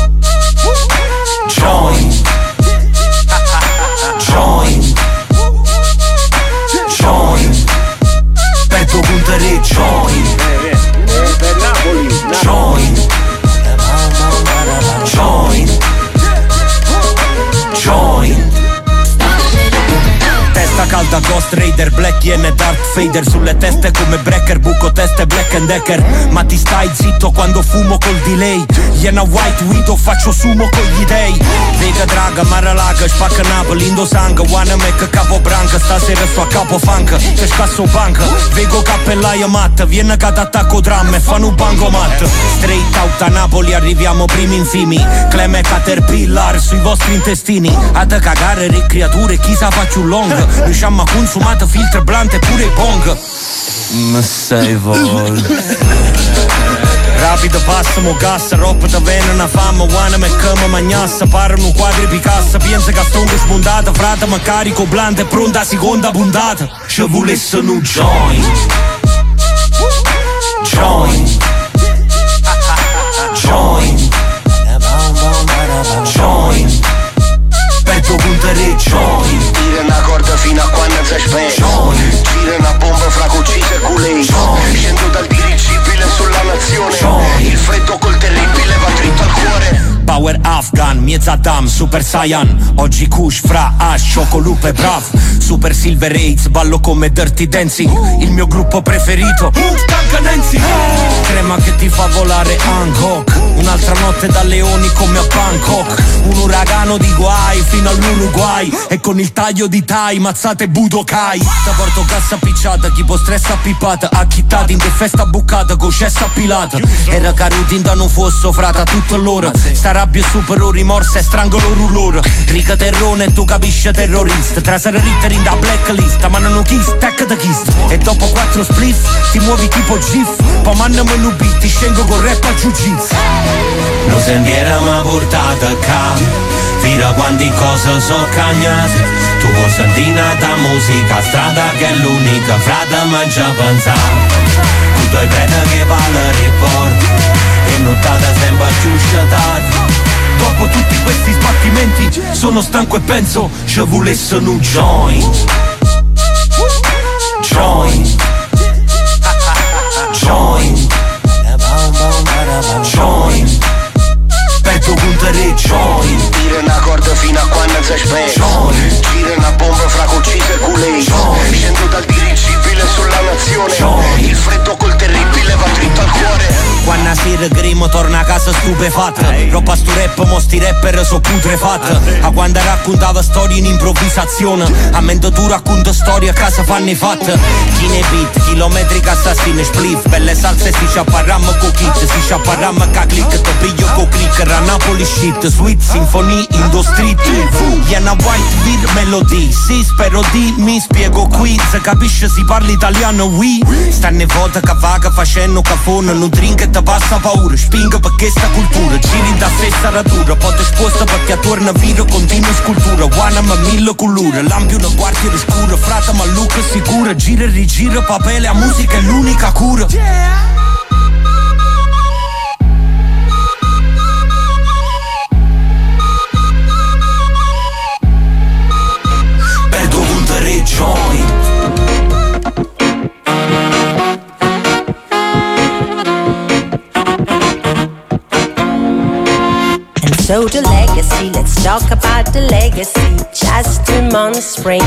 Joint. Joint. Joint. Per puntare join. Per Napoli. Join. Join. Join. Testa calda, Ghost Raider, Black Yen e Darth Vader. Sulle teste come Breaker, buco teste Black and Decker. Ma ti stai zitto quando fumo col delay. Iena White Widow, faccio sumo con gli dei. Vega draga, maralaga, spacca Napoli, indo sangue. Wanna make capo branca, stasera sto a capo funk. Che scasso banca, vego cappellaia matta. Viene che t'attacco dramma e fanno un bancomat. Straight out a Napoli, arriviamo primi infimi. Cleme Caterpillar sui vostri intestini. A te cagare le creature, chi sa faccio un long. Noi ci hanno consumato filtro blunt e pure i pong. Ma sei vol. Rapido passamo gas, roba da vena, una fama, guana me come magnassa, parano un quadri Picasso, pensa che stongo spuntata, frate ma carico blanda e pronta a seconda puntata. Ci volessero un joint, joint, joint, joint, per tu puntare joint. Tira una corda fino a quando si spenta, gira una bomba fra cucite e culenti, scendo dal dirigibile sulla nazione, il freddo col terribile va dritto al cuore. Power Afghan, Miezza Dam, Super Saiyan, oggi Kush, Fra, Ash, Chocolup e Brav, Super Silver Aids, ballo come Dirty Dancing, il mio gruppo preferito, Nancy. Crema che ti fa volare Hancock, un'altra notte da leoni come a Bangkok, un uragano di guai fino all'Uruguay, e con il taglio di Thai, mazzate Budokai. Ti porto cassa picciata, tipo stress appippata, acchittati in te festa buccata, con cessa appilata, era carutin da non fosso frata tutto l'ora, sta rabbia supero rimorso e strangolo rullore, rica terrone e tu capisci terrorista, trasere ritter in da blacklist, ma non kiss, tech da kiss, e dopo 4 spliff ti muovi tipo GIF, poi mandami un beat, ti scengo con rap a jiu-jitsu. Lo sentiera m'ha portato a casa, fino a quanti cose so cagnate, tu puoi sentire da musica, strada che è l'unica frata mangia pensare, tu hai pena che parla riporti, e nottata sempre più sciatata. Dopo tutti questi sbattimenti sono stanco e penso ci volessero un joint, joint, joint, joint, per tu puntare joint. Tira una corda fino a quando si spenta, gira una bomba fra cucite e culenti, scendo dal dirigibile sulla nazione, il freddo col terribile va dritto al cuore. Quando sera grimo torna a casa stupefatta, roba stu rap, mo sti rapper so putrefatta, a quando raccontava storie in improvvisazione, a mente tu racconta storie a casa fanno i fatte, chine beat, chilometrica assassine spliff, belle salse si sciapparramma co kit, si sciapparramma ca click, te piglio co clicker, a Napoli shit, sweet symphony indo street, viene white beer melody, sì spero di mi spiego qui, se capisce si parla italiano, oui, stanne vota che vaga facendo cafone, non drink e te passa paura, spinga perché sta cultura, giri da stessa ratura, poi ti sposta perché attorno viro continua scultura, guana ma mille colore, lampi una guardia scura, frata ma look sicura, gira e rigira, papele a musica è l'unica cura. Per due puntare joint. So the legacy, let's talk about the legacy. Just on the spring,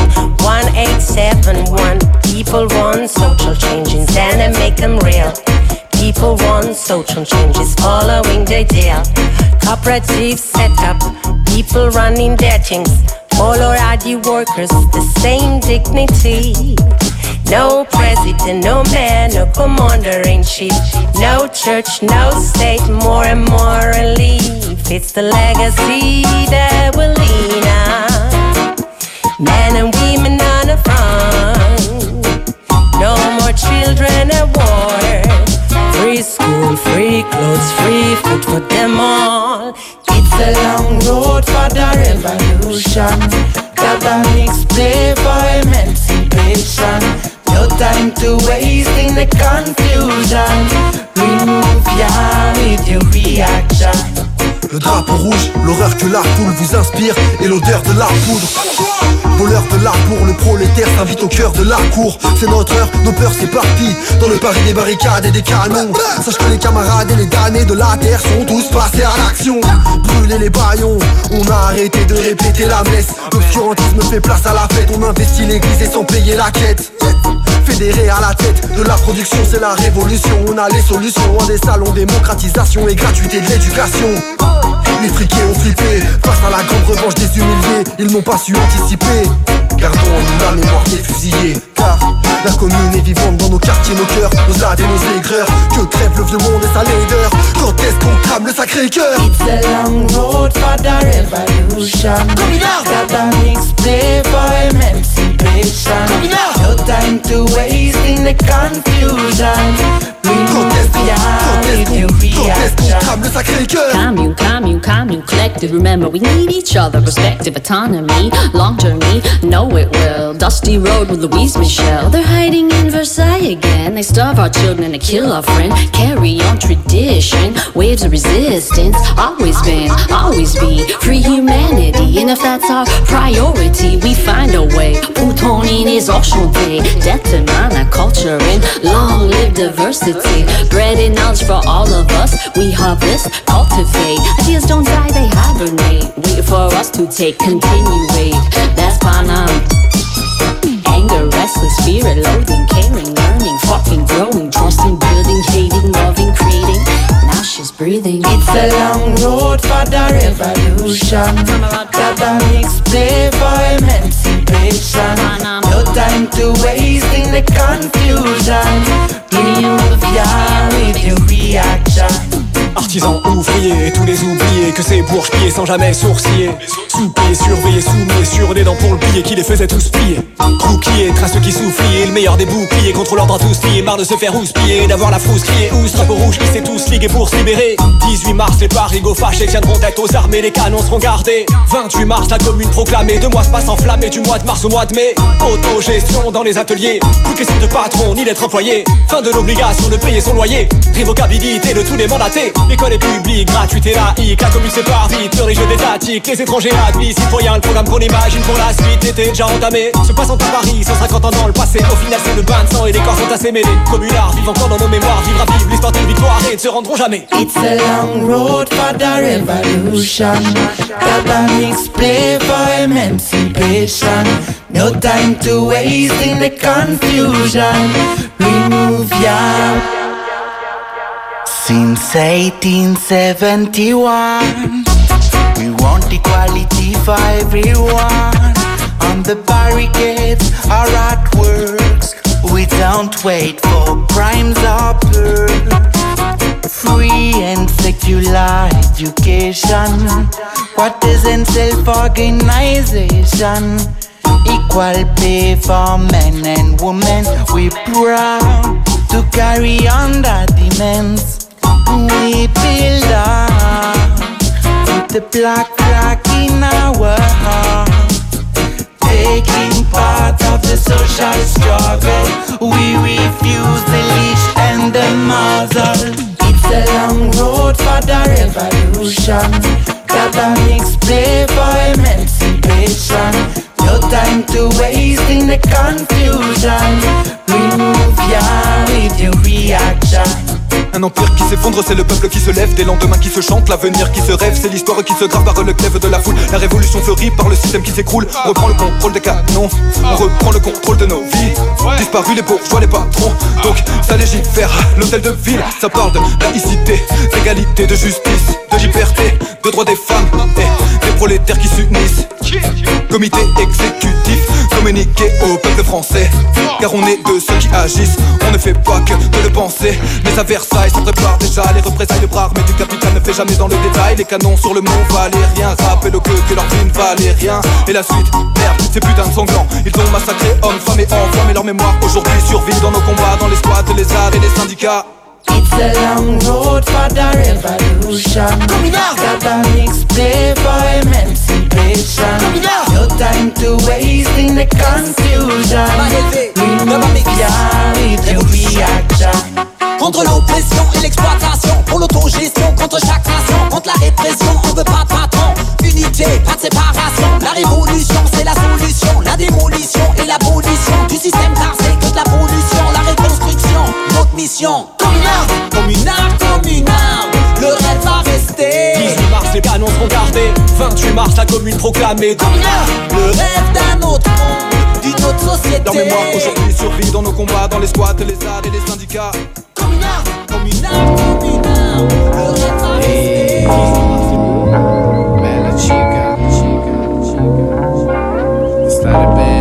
1871. People want social changes and they make them real. People want social changes following the deal. Cooperatives set up, people running their things. All our ID workers, the same dignity. No president, no man, no commander-in-chief. No church, no state, more and more relief. It's the legacy that will lead us. Men and women on the front. No more children at war. Free school, free clothes, free food for them all. It's a long road for the revolution. Catholics play for emancipation. No time to waste in the confusion. Remove ya with your reaction. Le drapeau rouge, l'horreur que la foule vous inspire et l'odeur de la poudre. Voleur de l'art pour le prolétaire s'invite au cœur de la cour. C'est notre heure, nos peurs s'éparpillent dans le Paris des barricades et des canons. Sache que les camarades et les damnés de la terre sont tous passés à l'action. Brûler les baillons, on a arrêté de répéter la messe. L'obscurantisme fait place à la fête, on investit l'église et sans payer la quête. Fédéré à la tête de la production, c'est la révolution. On a les solutions en des salons, démocratisation et gratuité de l'éducation. Les friqués ont flippé face à la grande revanche des humiliés. Ils n'ont pas su anticiper. Gardons en nous la mémoire des fusillés. Car la commune est vivante dans nos quartiers, nos cœurs, nos âdes et nos aigreurs. Que crève le vieux monde et sa laideur. Quand est-ce qu'on crame le sacré cœur? It's a long road for the revolution. Catholics play for emancipation. No time to waste in the confusion. Remove ya with your Notre-Dame, le Sacré-Cœur. Commune, collective. Remember, we need each other. Respective autonomy, long journey, know it well. Dusty road with Louise Michel. They're hiding in Versailles again. They starve our children and kill our friend. Carry on tradition, waves of resistance. Always been, always be free humanity. And if that's our priority, we find a way. Plutonin is enchanté. Death to monoculture and long live diversity. Bread and knowledge for all of us. We harvest, cultivate. Ideas don't die, they hibernate. Wait for us to take, continuate. That's Panam. Anger, restless, spirit, loathing, caring, learning, fucking, growing, trusting, building, hating, loving, creating. Now she's breathing. It's a long road for the revolution. Academics play for emancipation. No time to waste in the confusion. Yeah, with your reaction. Artisans, ouvriers, tous les oubliés, que ces bourges pillés sans jamais sourciller. Sous-pillés, surveillés, soumis, sur des dents pour le plier, qui les faisait tous plier. Crouquier, trace qui soufflier, le meilleur des boucliers, contre l'ordre à tous liés, marre de se faire houspiller, d'avoir la frousse criée, ou drapeau rouge qui s'est tous ligués pour se libérer. 18 mars, les parigots fâchés tiendront tête aux armées, les canons seront gardés. 28 mars, la commune proclamée, 2 mois se passent enflammés, du mois de mars au mois de mai. Autogestion dans les ateliers, plus question de patron ni d'être employé. Fin de l'obligation de payer son loyer, révocabilité de tous les mandatés. L'école est publique, gratuite et laïque, la commune sépare vite, le régime étatique, les étrangers admis, citoyens, le programme qu'on imagine pour la suite était déjà entamé. Se passant à Paris, 150 ans dans le passé, au final c'est le bain de sang et les corps sont assez mêlés. Communards vivent encore dans nos mémoires, vivre à vivre l'histoire d'une victoire et ne se rendront jamais. It's a long road for the revolution. Academics play for emancipation. No time to waste in the confusion. Remove your Since 1871, we want equality for everyone. On the barricades, our artworks, we don't wait for crimes or pearls. Free and secular education, what isn't self-organization? Equal pay for men and women, we proud to carry on that demands. We build up with the black flag in our heart, taking part of the social struggle. We refuse the leash and the muzzle. It's a long road for the revolution. Academics play for emancipation. No time to waste in the confusion. Remove your with your reaction. Un empire qui s'effondre, c'est le peuple qui se lève, des lendemains qui se chantent, l'avenir qui se rêve, c'est l'histoire qui se grave par le clève de la foule. La révolution fleurit par le système qui s'écroule. On reprend le contrôle des canons, on reprend le contrôle de nos vies. Disparu les bourgeois, les patrons, donc ça légifère. L'hôtel de ville, ça parle de laïcité, d'égalité, de justice, de liberté, de droits des femmes et des prolétaires qui s'unissent. Comité exécutif, communiqué au peuple français, car on est de ceux qui agissent, on ne fait pas que de le penser. Mais à Versailles, ça prépare déjà les représailles. Le bras armé du capital ne fait jamais dans le détail. Les canons sur le mont valaient rien, rappellent que leur vie ne valait rien. Et la suite, merde, ces putains de sanglants, ils ont massacré hommes, femmes et enfants. Mais leur mémoire aujourd'hui survit dans nos combats, dans les squats, les ZAD et les syndicats. It's a long road for the revolution. Academics play for emancipation. No time to waste in the confusion. Remove your reaction. Contre l'oppression et l'exploitation, pour l'autogestion, contre chaque nation, contre la répression, on veut pas de patron. Unité, pas de séparation, la révolution c'est la solution. La démolition et l'abolition du système car c'est que de la pollution. La reconstruction, notre mission. Communard, le rêve va rester. 18 mars, les canons seront gardés. 28 mars, la commune proclamée. Le rêve d'un autre monde, d'une autre société. Leur mémoire aujourd'hui survit dans nos combats, dans les squats, les ZAD et les syndicats. Communard, le rêve va rester. Bella chica, stare bene.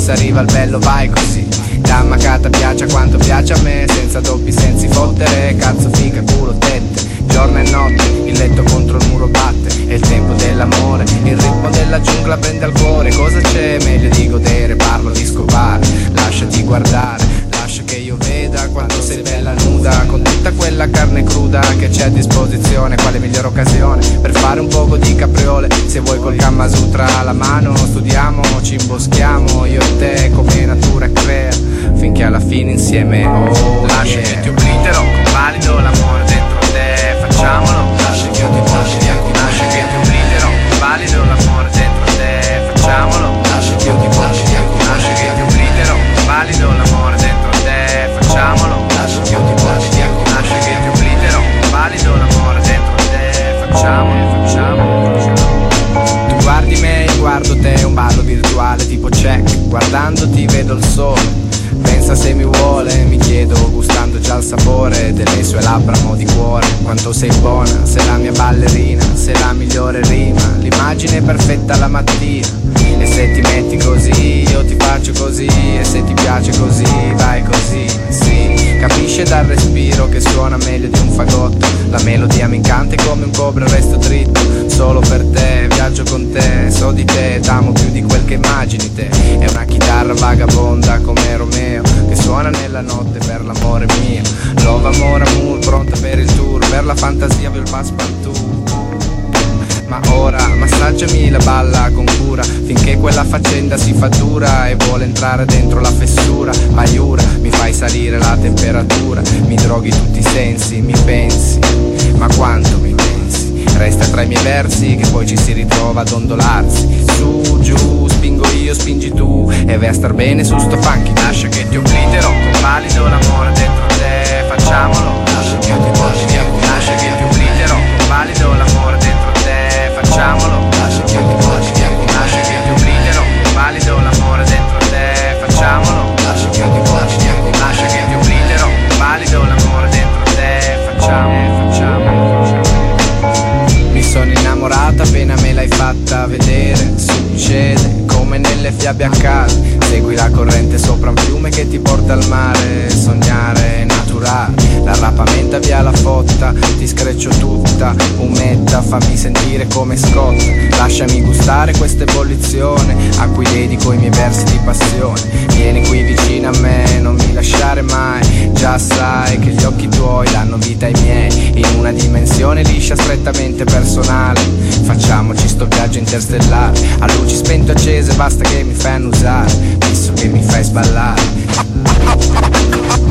se arriva il bello vai così. Dammacata piace quanto piace a me, senza doppi sensi fottere, cazzo figa culo tette. Giorno e notte, il letto contro il muro batte, è il tempo dell'amore, il ritmo della giungla prende al cuore. Cosa c'è? Meglio di godere, parlo di scopare, lasciati guardare, lascia che io veda quando sei bella nuda, con tutta quella carne cruda che c'è a disposizione. Quale migliore occasione per fare un poco di capriole? Se vuoi col Kama Sutra alla mano, studiamo, ci imboschiamo, io e te come natura crea, finché alla fine insieme lascia che ti obliterò, convalido l'amore dentro te, facciamolo. Lascia che io ti porti a lascia che ti obliterò, convalido l'amore dentro te, facciamolo. Lascia che io ti porti a lascia che ti obliterò, convalido l'amore dentro te, facciamolo. Lascia che io ti porti a lascia che ti obliterò, convalido l'amore dentro te, facciamolo. Tu guardi me, io guardo te, un ballo virtuale tipo check, guardandoti vedo il sole. Pensa se mi vuole, mi chiedo, gustando già il sapore delle sue labbra mo' di cuore. Quanto sei buona, sei la mia ballerina, sei la migliore rima, l'immagine perfetta la mattina. E se ti metti così, io ti faccio così, e se ti piace così, vai così, sì. Capisce dal respiro che suona meglio di un fagotto, la melodia mi incanta come un cobra resto dritto. Solo per te, viaggio con te, so di te, t'amo più di quel che immagini te. È una chitarra vagabonda come Romeo, che suona nella notte per l'amore mio. Love amore amore, pronta per il tour, per la fantasia per il passepartout. Ma ora massaggiami la balla con cura, finché quella faccenda si fa dura e vuole entrare dentro la fessura. Maiura, mi fai salire la temperatura, mi droghi tutti i sensi, mi pensi, ma quanto mi pensi? Resta tra i miei versi che poi ci si ritrova ad ondolarsi. Su, giù, spingo io, spingi tu, e vai a star bene su sto funky. Lascia che ti obliterò, convalido l'amore dentro te, facciamolo. Lascia che ti porti via, lascia che ti obliterò, convalido l'amore dentro te, facciamolo. Lascia che ti porti via, lascia che ti obliterò, convalido l'amore dentro te, facciamolo. Lascia che ti porti via, lascia che ti obliterò, convalido l'amore dentro te, facciamo. Mi sono innamorata appena me l'hai fatta vedere, succede come nelle fiabe accade. Segui la corrente sopra un fiume che ti porta al mare, sognare è naturale, la rapamenta via la fotta, ti screccio tutta, umetta, fammi sentire come scotta. Lasciami gustare questa ebollizione a cui dedico i miei versi di passione. Vieni qui vicino a me, non mi lasciare mai, già sai che gli occhi tuoi danno vita ai miei, in una dimensione liscia strettamente personale. Facciamoci sto viaggio interstellare, a luci spente o accese basta che mi fai annusare, visto che mi fai sballare.